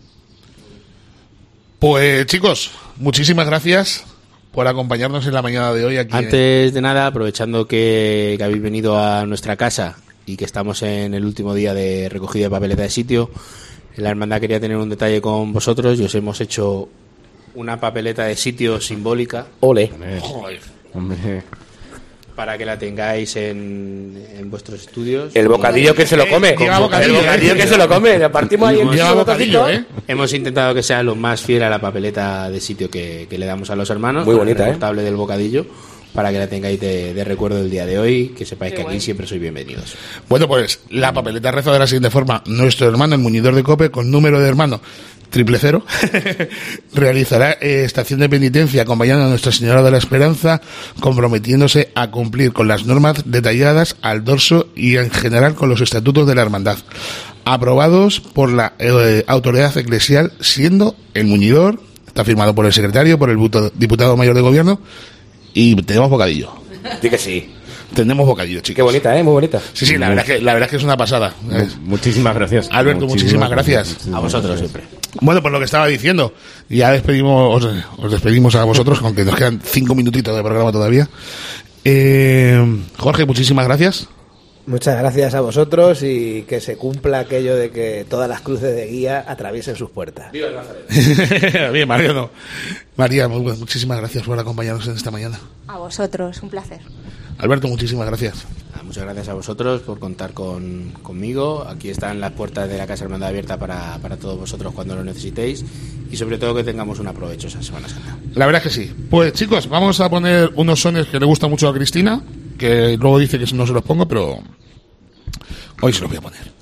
Pues chicos, muchísimas gracias por acompañarnos en la mañana de hoy aquí. Antes de nada, aprovechando que, que habéis venido a nuestra casa y que estamos en el último día de recogida de papeleta de sitio, la hermandad quería tener un detalle con vosotros y os hemos hecho una papeleta de sitio simbólica. Ole. Hombre. para que la tengáis en, en vuestros estudios. El bocadillo que se lo come. Lleva bocadillo, el bocadillo eh. que se lo come. Le partimos ahí en Lleva un bocadillo, ¿eh? Hemos intentado que sea lo más fiel a la papeleta de sitio que, que le damos a los hermanos. Muy con bonita, el ¿eh? recortable del bocadillo, para que la tengáis de, de recuerdo del día de hoy, que sepáis que aquí siempre sois bienvenidos. Bueno, pues la papeleta reza de la siguiente forma. Nuestro hermano, el muñidor de COPE, con número de hermano triple cero, realizará eh, estación de penitencia acompañando a Nuestra Señora de la Esperanza, comprometiéndose a cumplir con las normas detalladas al dorso y en general con los estatutos de la hermandad, aprobados por la eh, autoridad eclesial, siendo el muñidor, está firmado por el secretario, por el buto- diputado mayor de gobierno, y tenemos bocadillo. Sí que sí. Tenemos bocadillo, chicos. Qué bonita, ¿eh? Muy bonita. Sí, sí, la verdad es que, la verdad es que es una pasada. ¿sabes? Muchísimas gracias. Alberto, muchísimas, gracias. muchísimas A vosotros gracias. siempre. Bueno, pues lo que estaba diciendo, ya despedimos, os, os despedimos a vosotros, aunque nos quedan cinco minutitos de programa todavía. Eh, Jorge, muchísimas gracias. Muchas gracias a vosotros y que se cumpla aquello de que todas las cruces de guía atraviesen sus puertas. ¡Viva el Nazareno! Bien, Mariano. María, muy bu- muchísimas gracias por acompañarnos en esta mañana. A vosotros, un placer. Alberto, muchísimas gracias. Ah, Muchas gracias a vosotros por contar con, conmigo. Aquí están las puertas de la Casa Hermandad abierta para, para todos vosotros cuando lo necesitéis y sobre todo que tengamos un provechosa Semana Santa. La verdad es que sí. Pues chicos, vamos a poner unos sones que le gustan mucho a Cristina, que luego dice que no se los pongo, pero hoy se los voy a poner.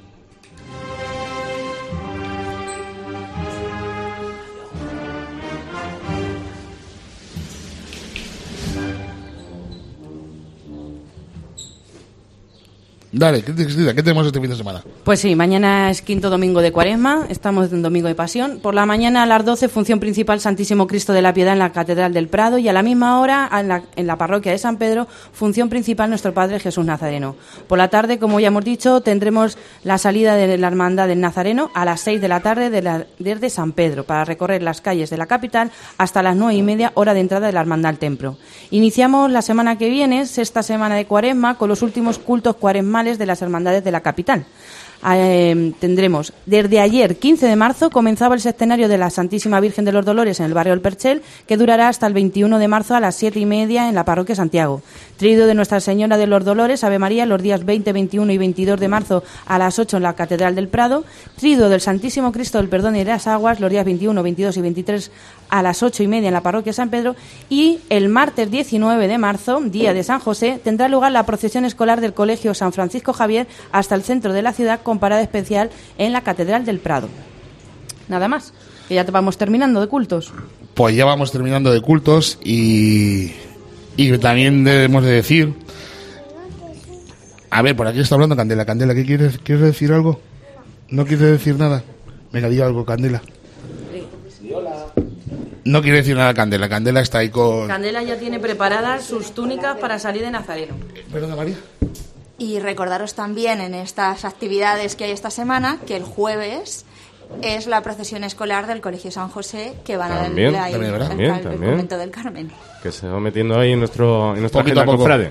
Dale, Cristina, ¿qué tenemos este fin de semana? Pues sí, mañana es quinto domingo de Cuaresma, estamos en domingo de Pasión. Por la mañana a las doce, función principal Santísimo Cristo de la Piedad en la Catedral del Prado, y a la misma hora en la, en la parroquia de San Pedro, función principal Nuestro Padre Jesús Nazareno. Por la tarde, como ya hemos dicho, tendremos la salida de la Hermandad del Nazareno a las seis de la tarde de la, desde San Pedro, para recorrer las calles de la capital hasta las nueve y media, hora de entrada de la Hermandad al Templo. Iniciamos la semana que viene, sexta semana de Cuaresma, con los últimos cultos cuaresmales de las hermandades de la capital. Eh, tendremos desde ayer, quince de marzo, comenzaba el sextenario de la Santísima Virgen de los Dolores en el barrio del Perchel, que durará hasta el veintiuno de marzo a las siete y media en la parroquia Santiago. Tríodo de Nuestra Señora de los Dolores, Ave María, los días veinte, veintiuno y veintidós de marzo a las ocho en la Catedral del Prado. Tríodo del Santísimo Cristo del Perdón y de las Aguas, los días veintiuno, veintidós y veintitrés a las ocho y media en la parroquia San Pedro. Y el martes diecinueve de marzo, día de San José, tendrá lugar la procesión escolar del Colegio San Francisco Javier hasta el centro de la ciudad, con parada especial en la Catedral del Prado. Nada más, que ya te vamos terminando de cultos. Pues ya vamos terminando de cultos y, y también debemos de decir... A ver, por aquí está hablando Candela. Candela, ¿qué quieres? ¿Quieres decir algo? ¿No quieres decir nada? Venga, di algo, Candela. No quiere decir nada Candela. Candela está ahí con... Candela ya tiene preparadas sus túnicas para salir de Nazareno. Perdona, María. Y recordaros también en estas actividades que hay esta semana que el jueves es la procesión escolar del Colegio San José, que van También, a también, al, también, al también. convento del Carmen. Que se va metiendo ahí en, nuestro, en nuestra Poquito a agenda poco. cofrade.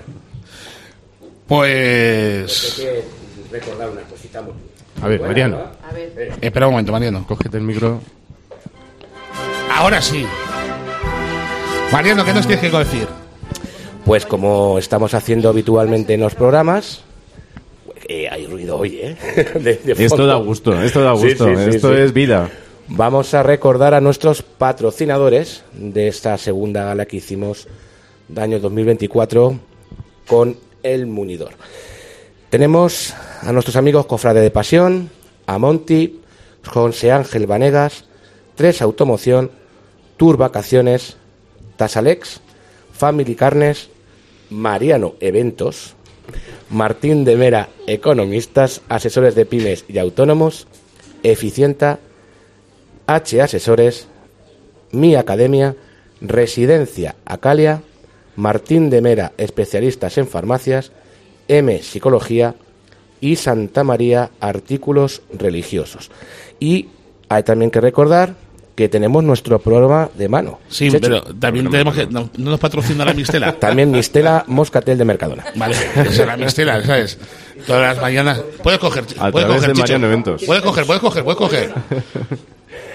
Pues... Hay que recordar una cosita muy... A ver, Mariano, A ver. Espera un momento, Mariano. cógete el micro. Ahora sí. Mariano, ¿qué nos tienes que decir? Pues como estamos haciendo habitualmente en los programas, eh, hay ruido hoy, ¿eh? De, de Esto fondo. da gusto, esto da Sí, gusto, sí, sí, esto sí. es vida. Vamos a recordar a nuestros patrocinadores de esta segunda gala que hicimos de año dos mil veinticuatro con El Muñidor. Tenemos a nuestros amigos Cofrade de Pasión, a Monty, José Ángel Vanegas, Tres Automoción, Tour Vacaciones, Tasalex, Family Carnes, Mariano Eventos, Martín de Mera Economistas, Asesores de Pymes y Autónomos, Eficienta, H Asesores, Mi Academia, Residencia Acalia, Martín de Mera Especialistas en Farmacias, M Psicología y Santa María Artículos Religiosos. Y hay también que recordar que tenemos nuestro programa de mano. Sí, Chechu. pero también tenemos que... ¿No, no nos patrocina la Mistela? También Mistela Moscatel de Mercadona. Vale, esa es la Mistela, ¿sabes? Todas las mañanas... Puedes coger, A puedes través coger, de Chicho. Mariano Eventos. Puedes coger, puedes coger, puedes coger.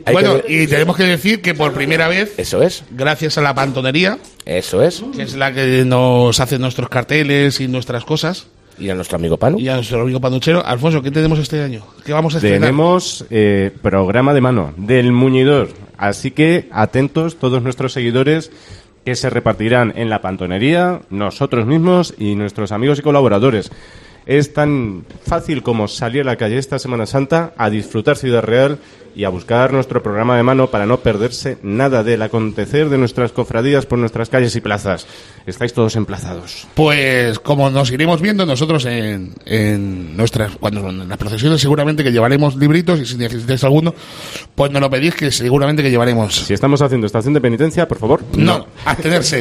Bueno, que... y tenemos que decir que por primera vez, eso es, gracias a la pantonería, eso es, que es la que nos hace nuestros carteles y nuestras cosas, y a nuestro amigo Panu, y a nuestro amigo Panuchero. Alfonso, ¿qué tenemos este año? ¿Qué vamos a estrenar? Tenemos eh, programa de mano del Muñidor, así que atentos todos nuestros seguidores, que se repartirán en la pantonería, nosotros mismos y nuestros amigos y colaboradores. Es tan fácil como salir a la calle esta Semana Santa a disfrutar Ciudad Real y a buscar nuestro programa de mano para no perderse nada del acontecer de nuestras cofradías por nuestras calles y plazas. Estáis todos emplazados. Pues como nos iremos viendo nosotros en, en nuestras cuando en las procesiones, seguramente que llevaremos libritos, y si necesitáis alguno, pues nos lo pedís, que seguramente que llevaremos. Si estamos haciendo estación de penitencia, por favor, no, no. abstenerse.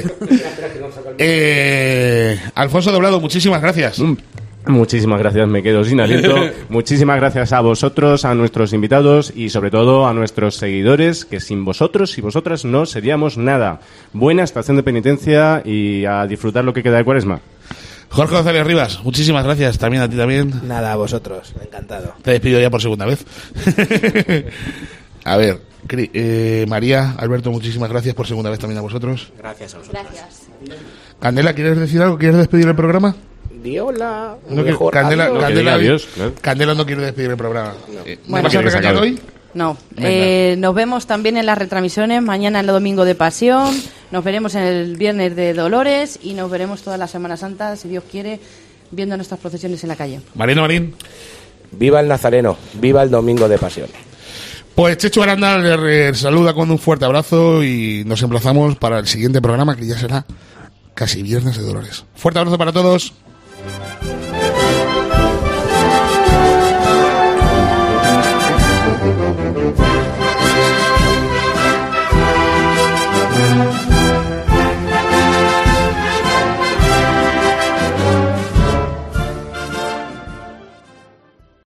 eh, Alfonso Doblado, muchísimas gracias. Mm. Muchísimas gracias, me quedo sin aliento. Muchísimas gracias a vosotros, a nuestros invitados y sobre todo a nuestros seguidores, que sin vosotros y vosotras no seríamos nada. Buena estación de penitencia y a disfrutar lo que queda de Cuaresma. Jorge González Rivas, muchísimas gracias, también a ti también. Nada, a vosotros, encantado. Te despido ya por segunda vez. A ver, eh, María, Alberto, muchísimas gracias por segunda vez también a vosotros. Gracias a vosotros. Gracias. Candela, ¿quieres decir algo? ¿Quieres despedir el programa? Hola. No que, Candela, adiós. Candela, adiós, claro. Candela no quiere despedir el programa. No. Eh, ¿Me Bueno, vas a regañar hoy? No. Eh, nos vemos también en las retransmisiones, mañana en el Domingo de Pasión, nos veremos en el Viernes de Dolores y nos veremos toda la Semana Santa, si Dios quiere, viendo nuestras procesiones en la calle. Marino Marín. Viva el Nazareno, viva el Domingo de Pasión. Pues Chechu Aranda le saluda con un fuerte abrazo y nos emplazamos para el siguiente programa, que ya será casi Viernes de Dolores. Fuerte abrazo para todos.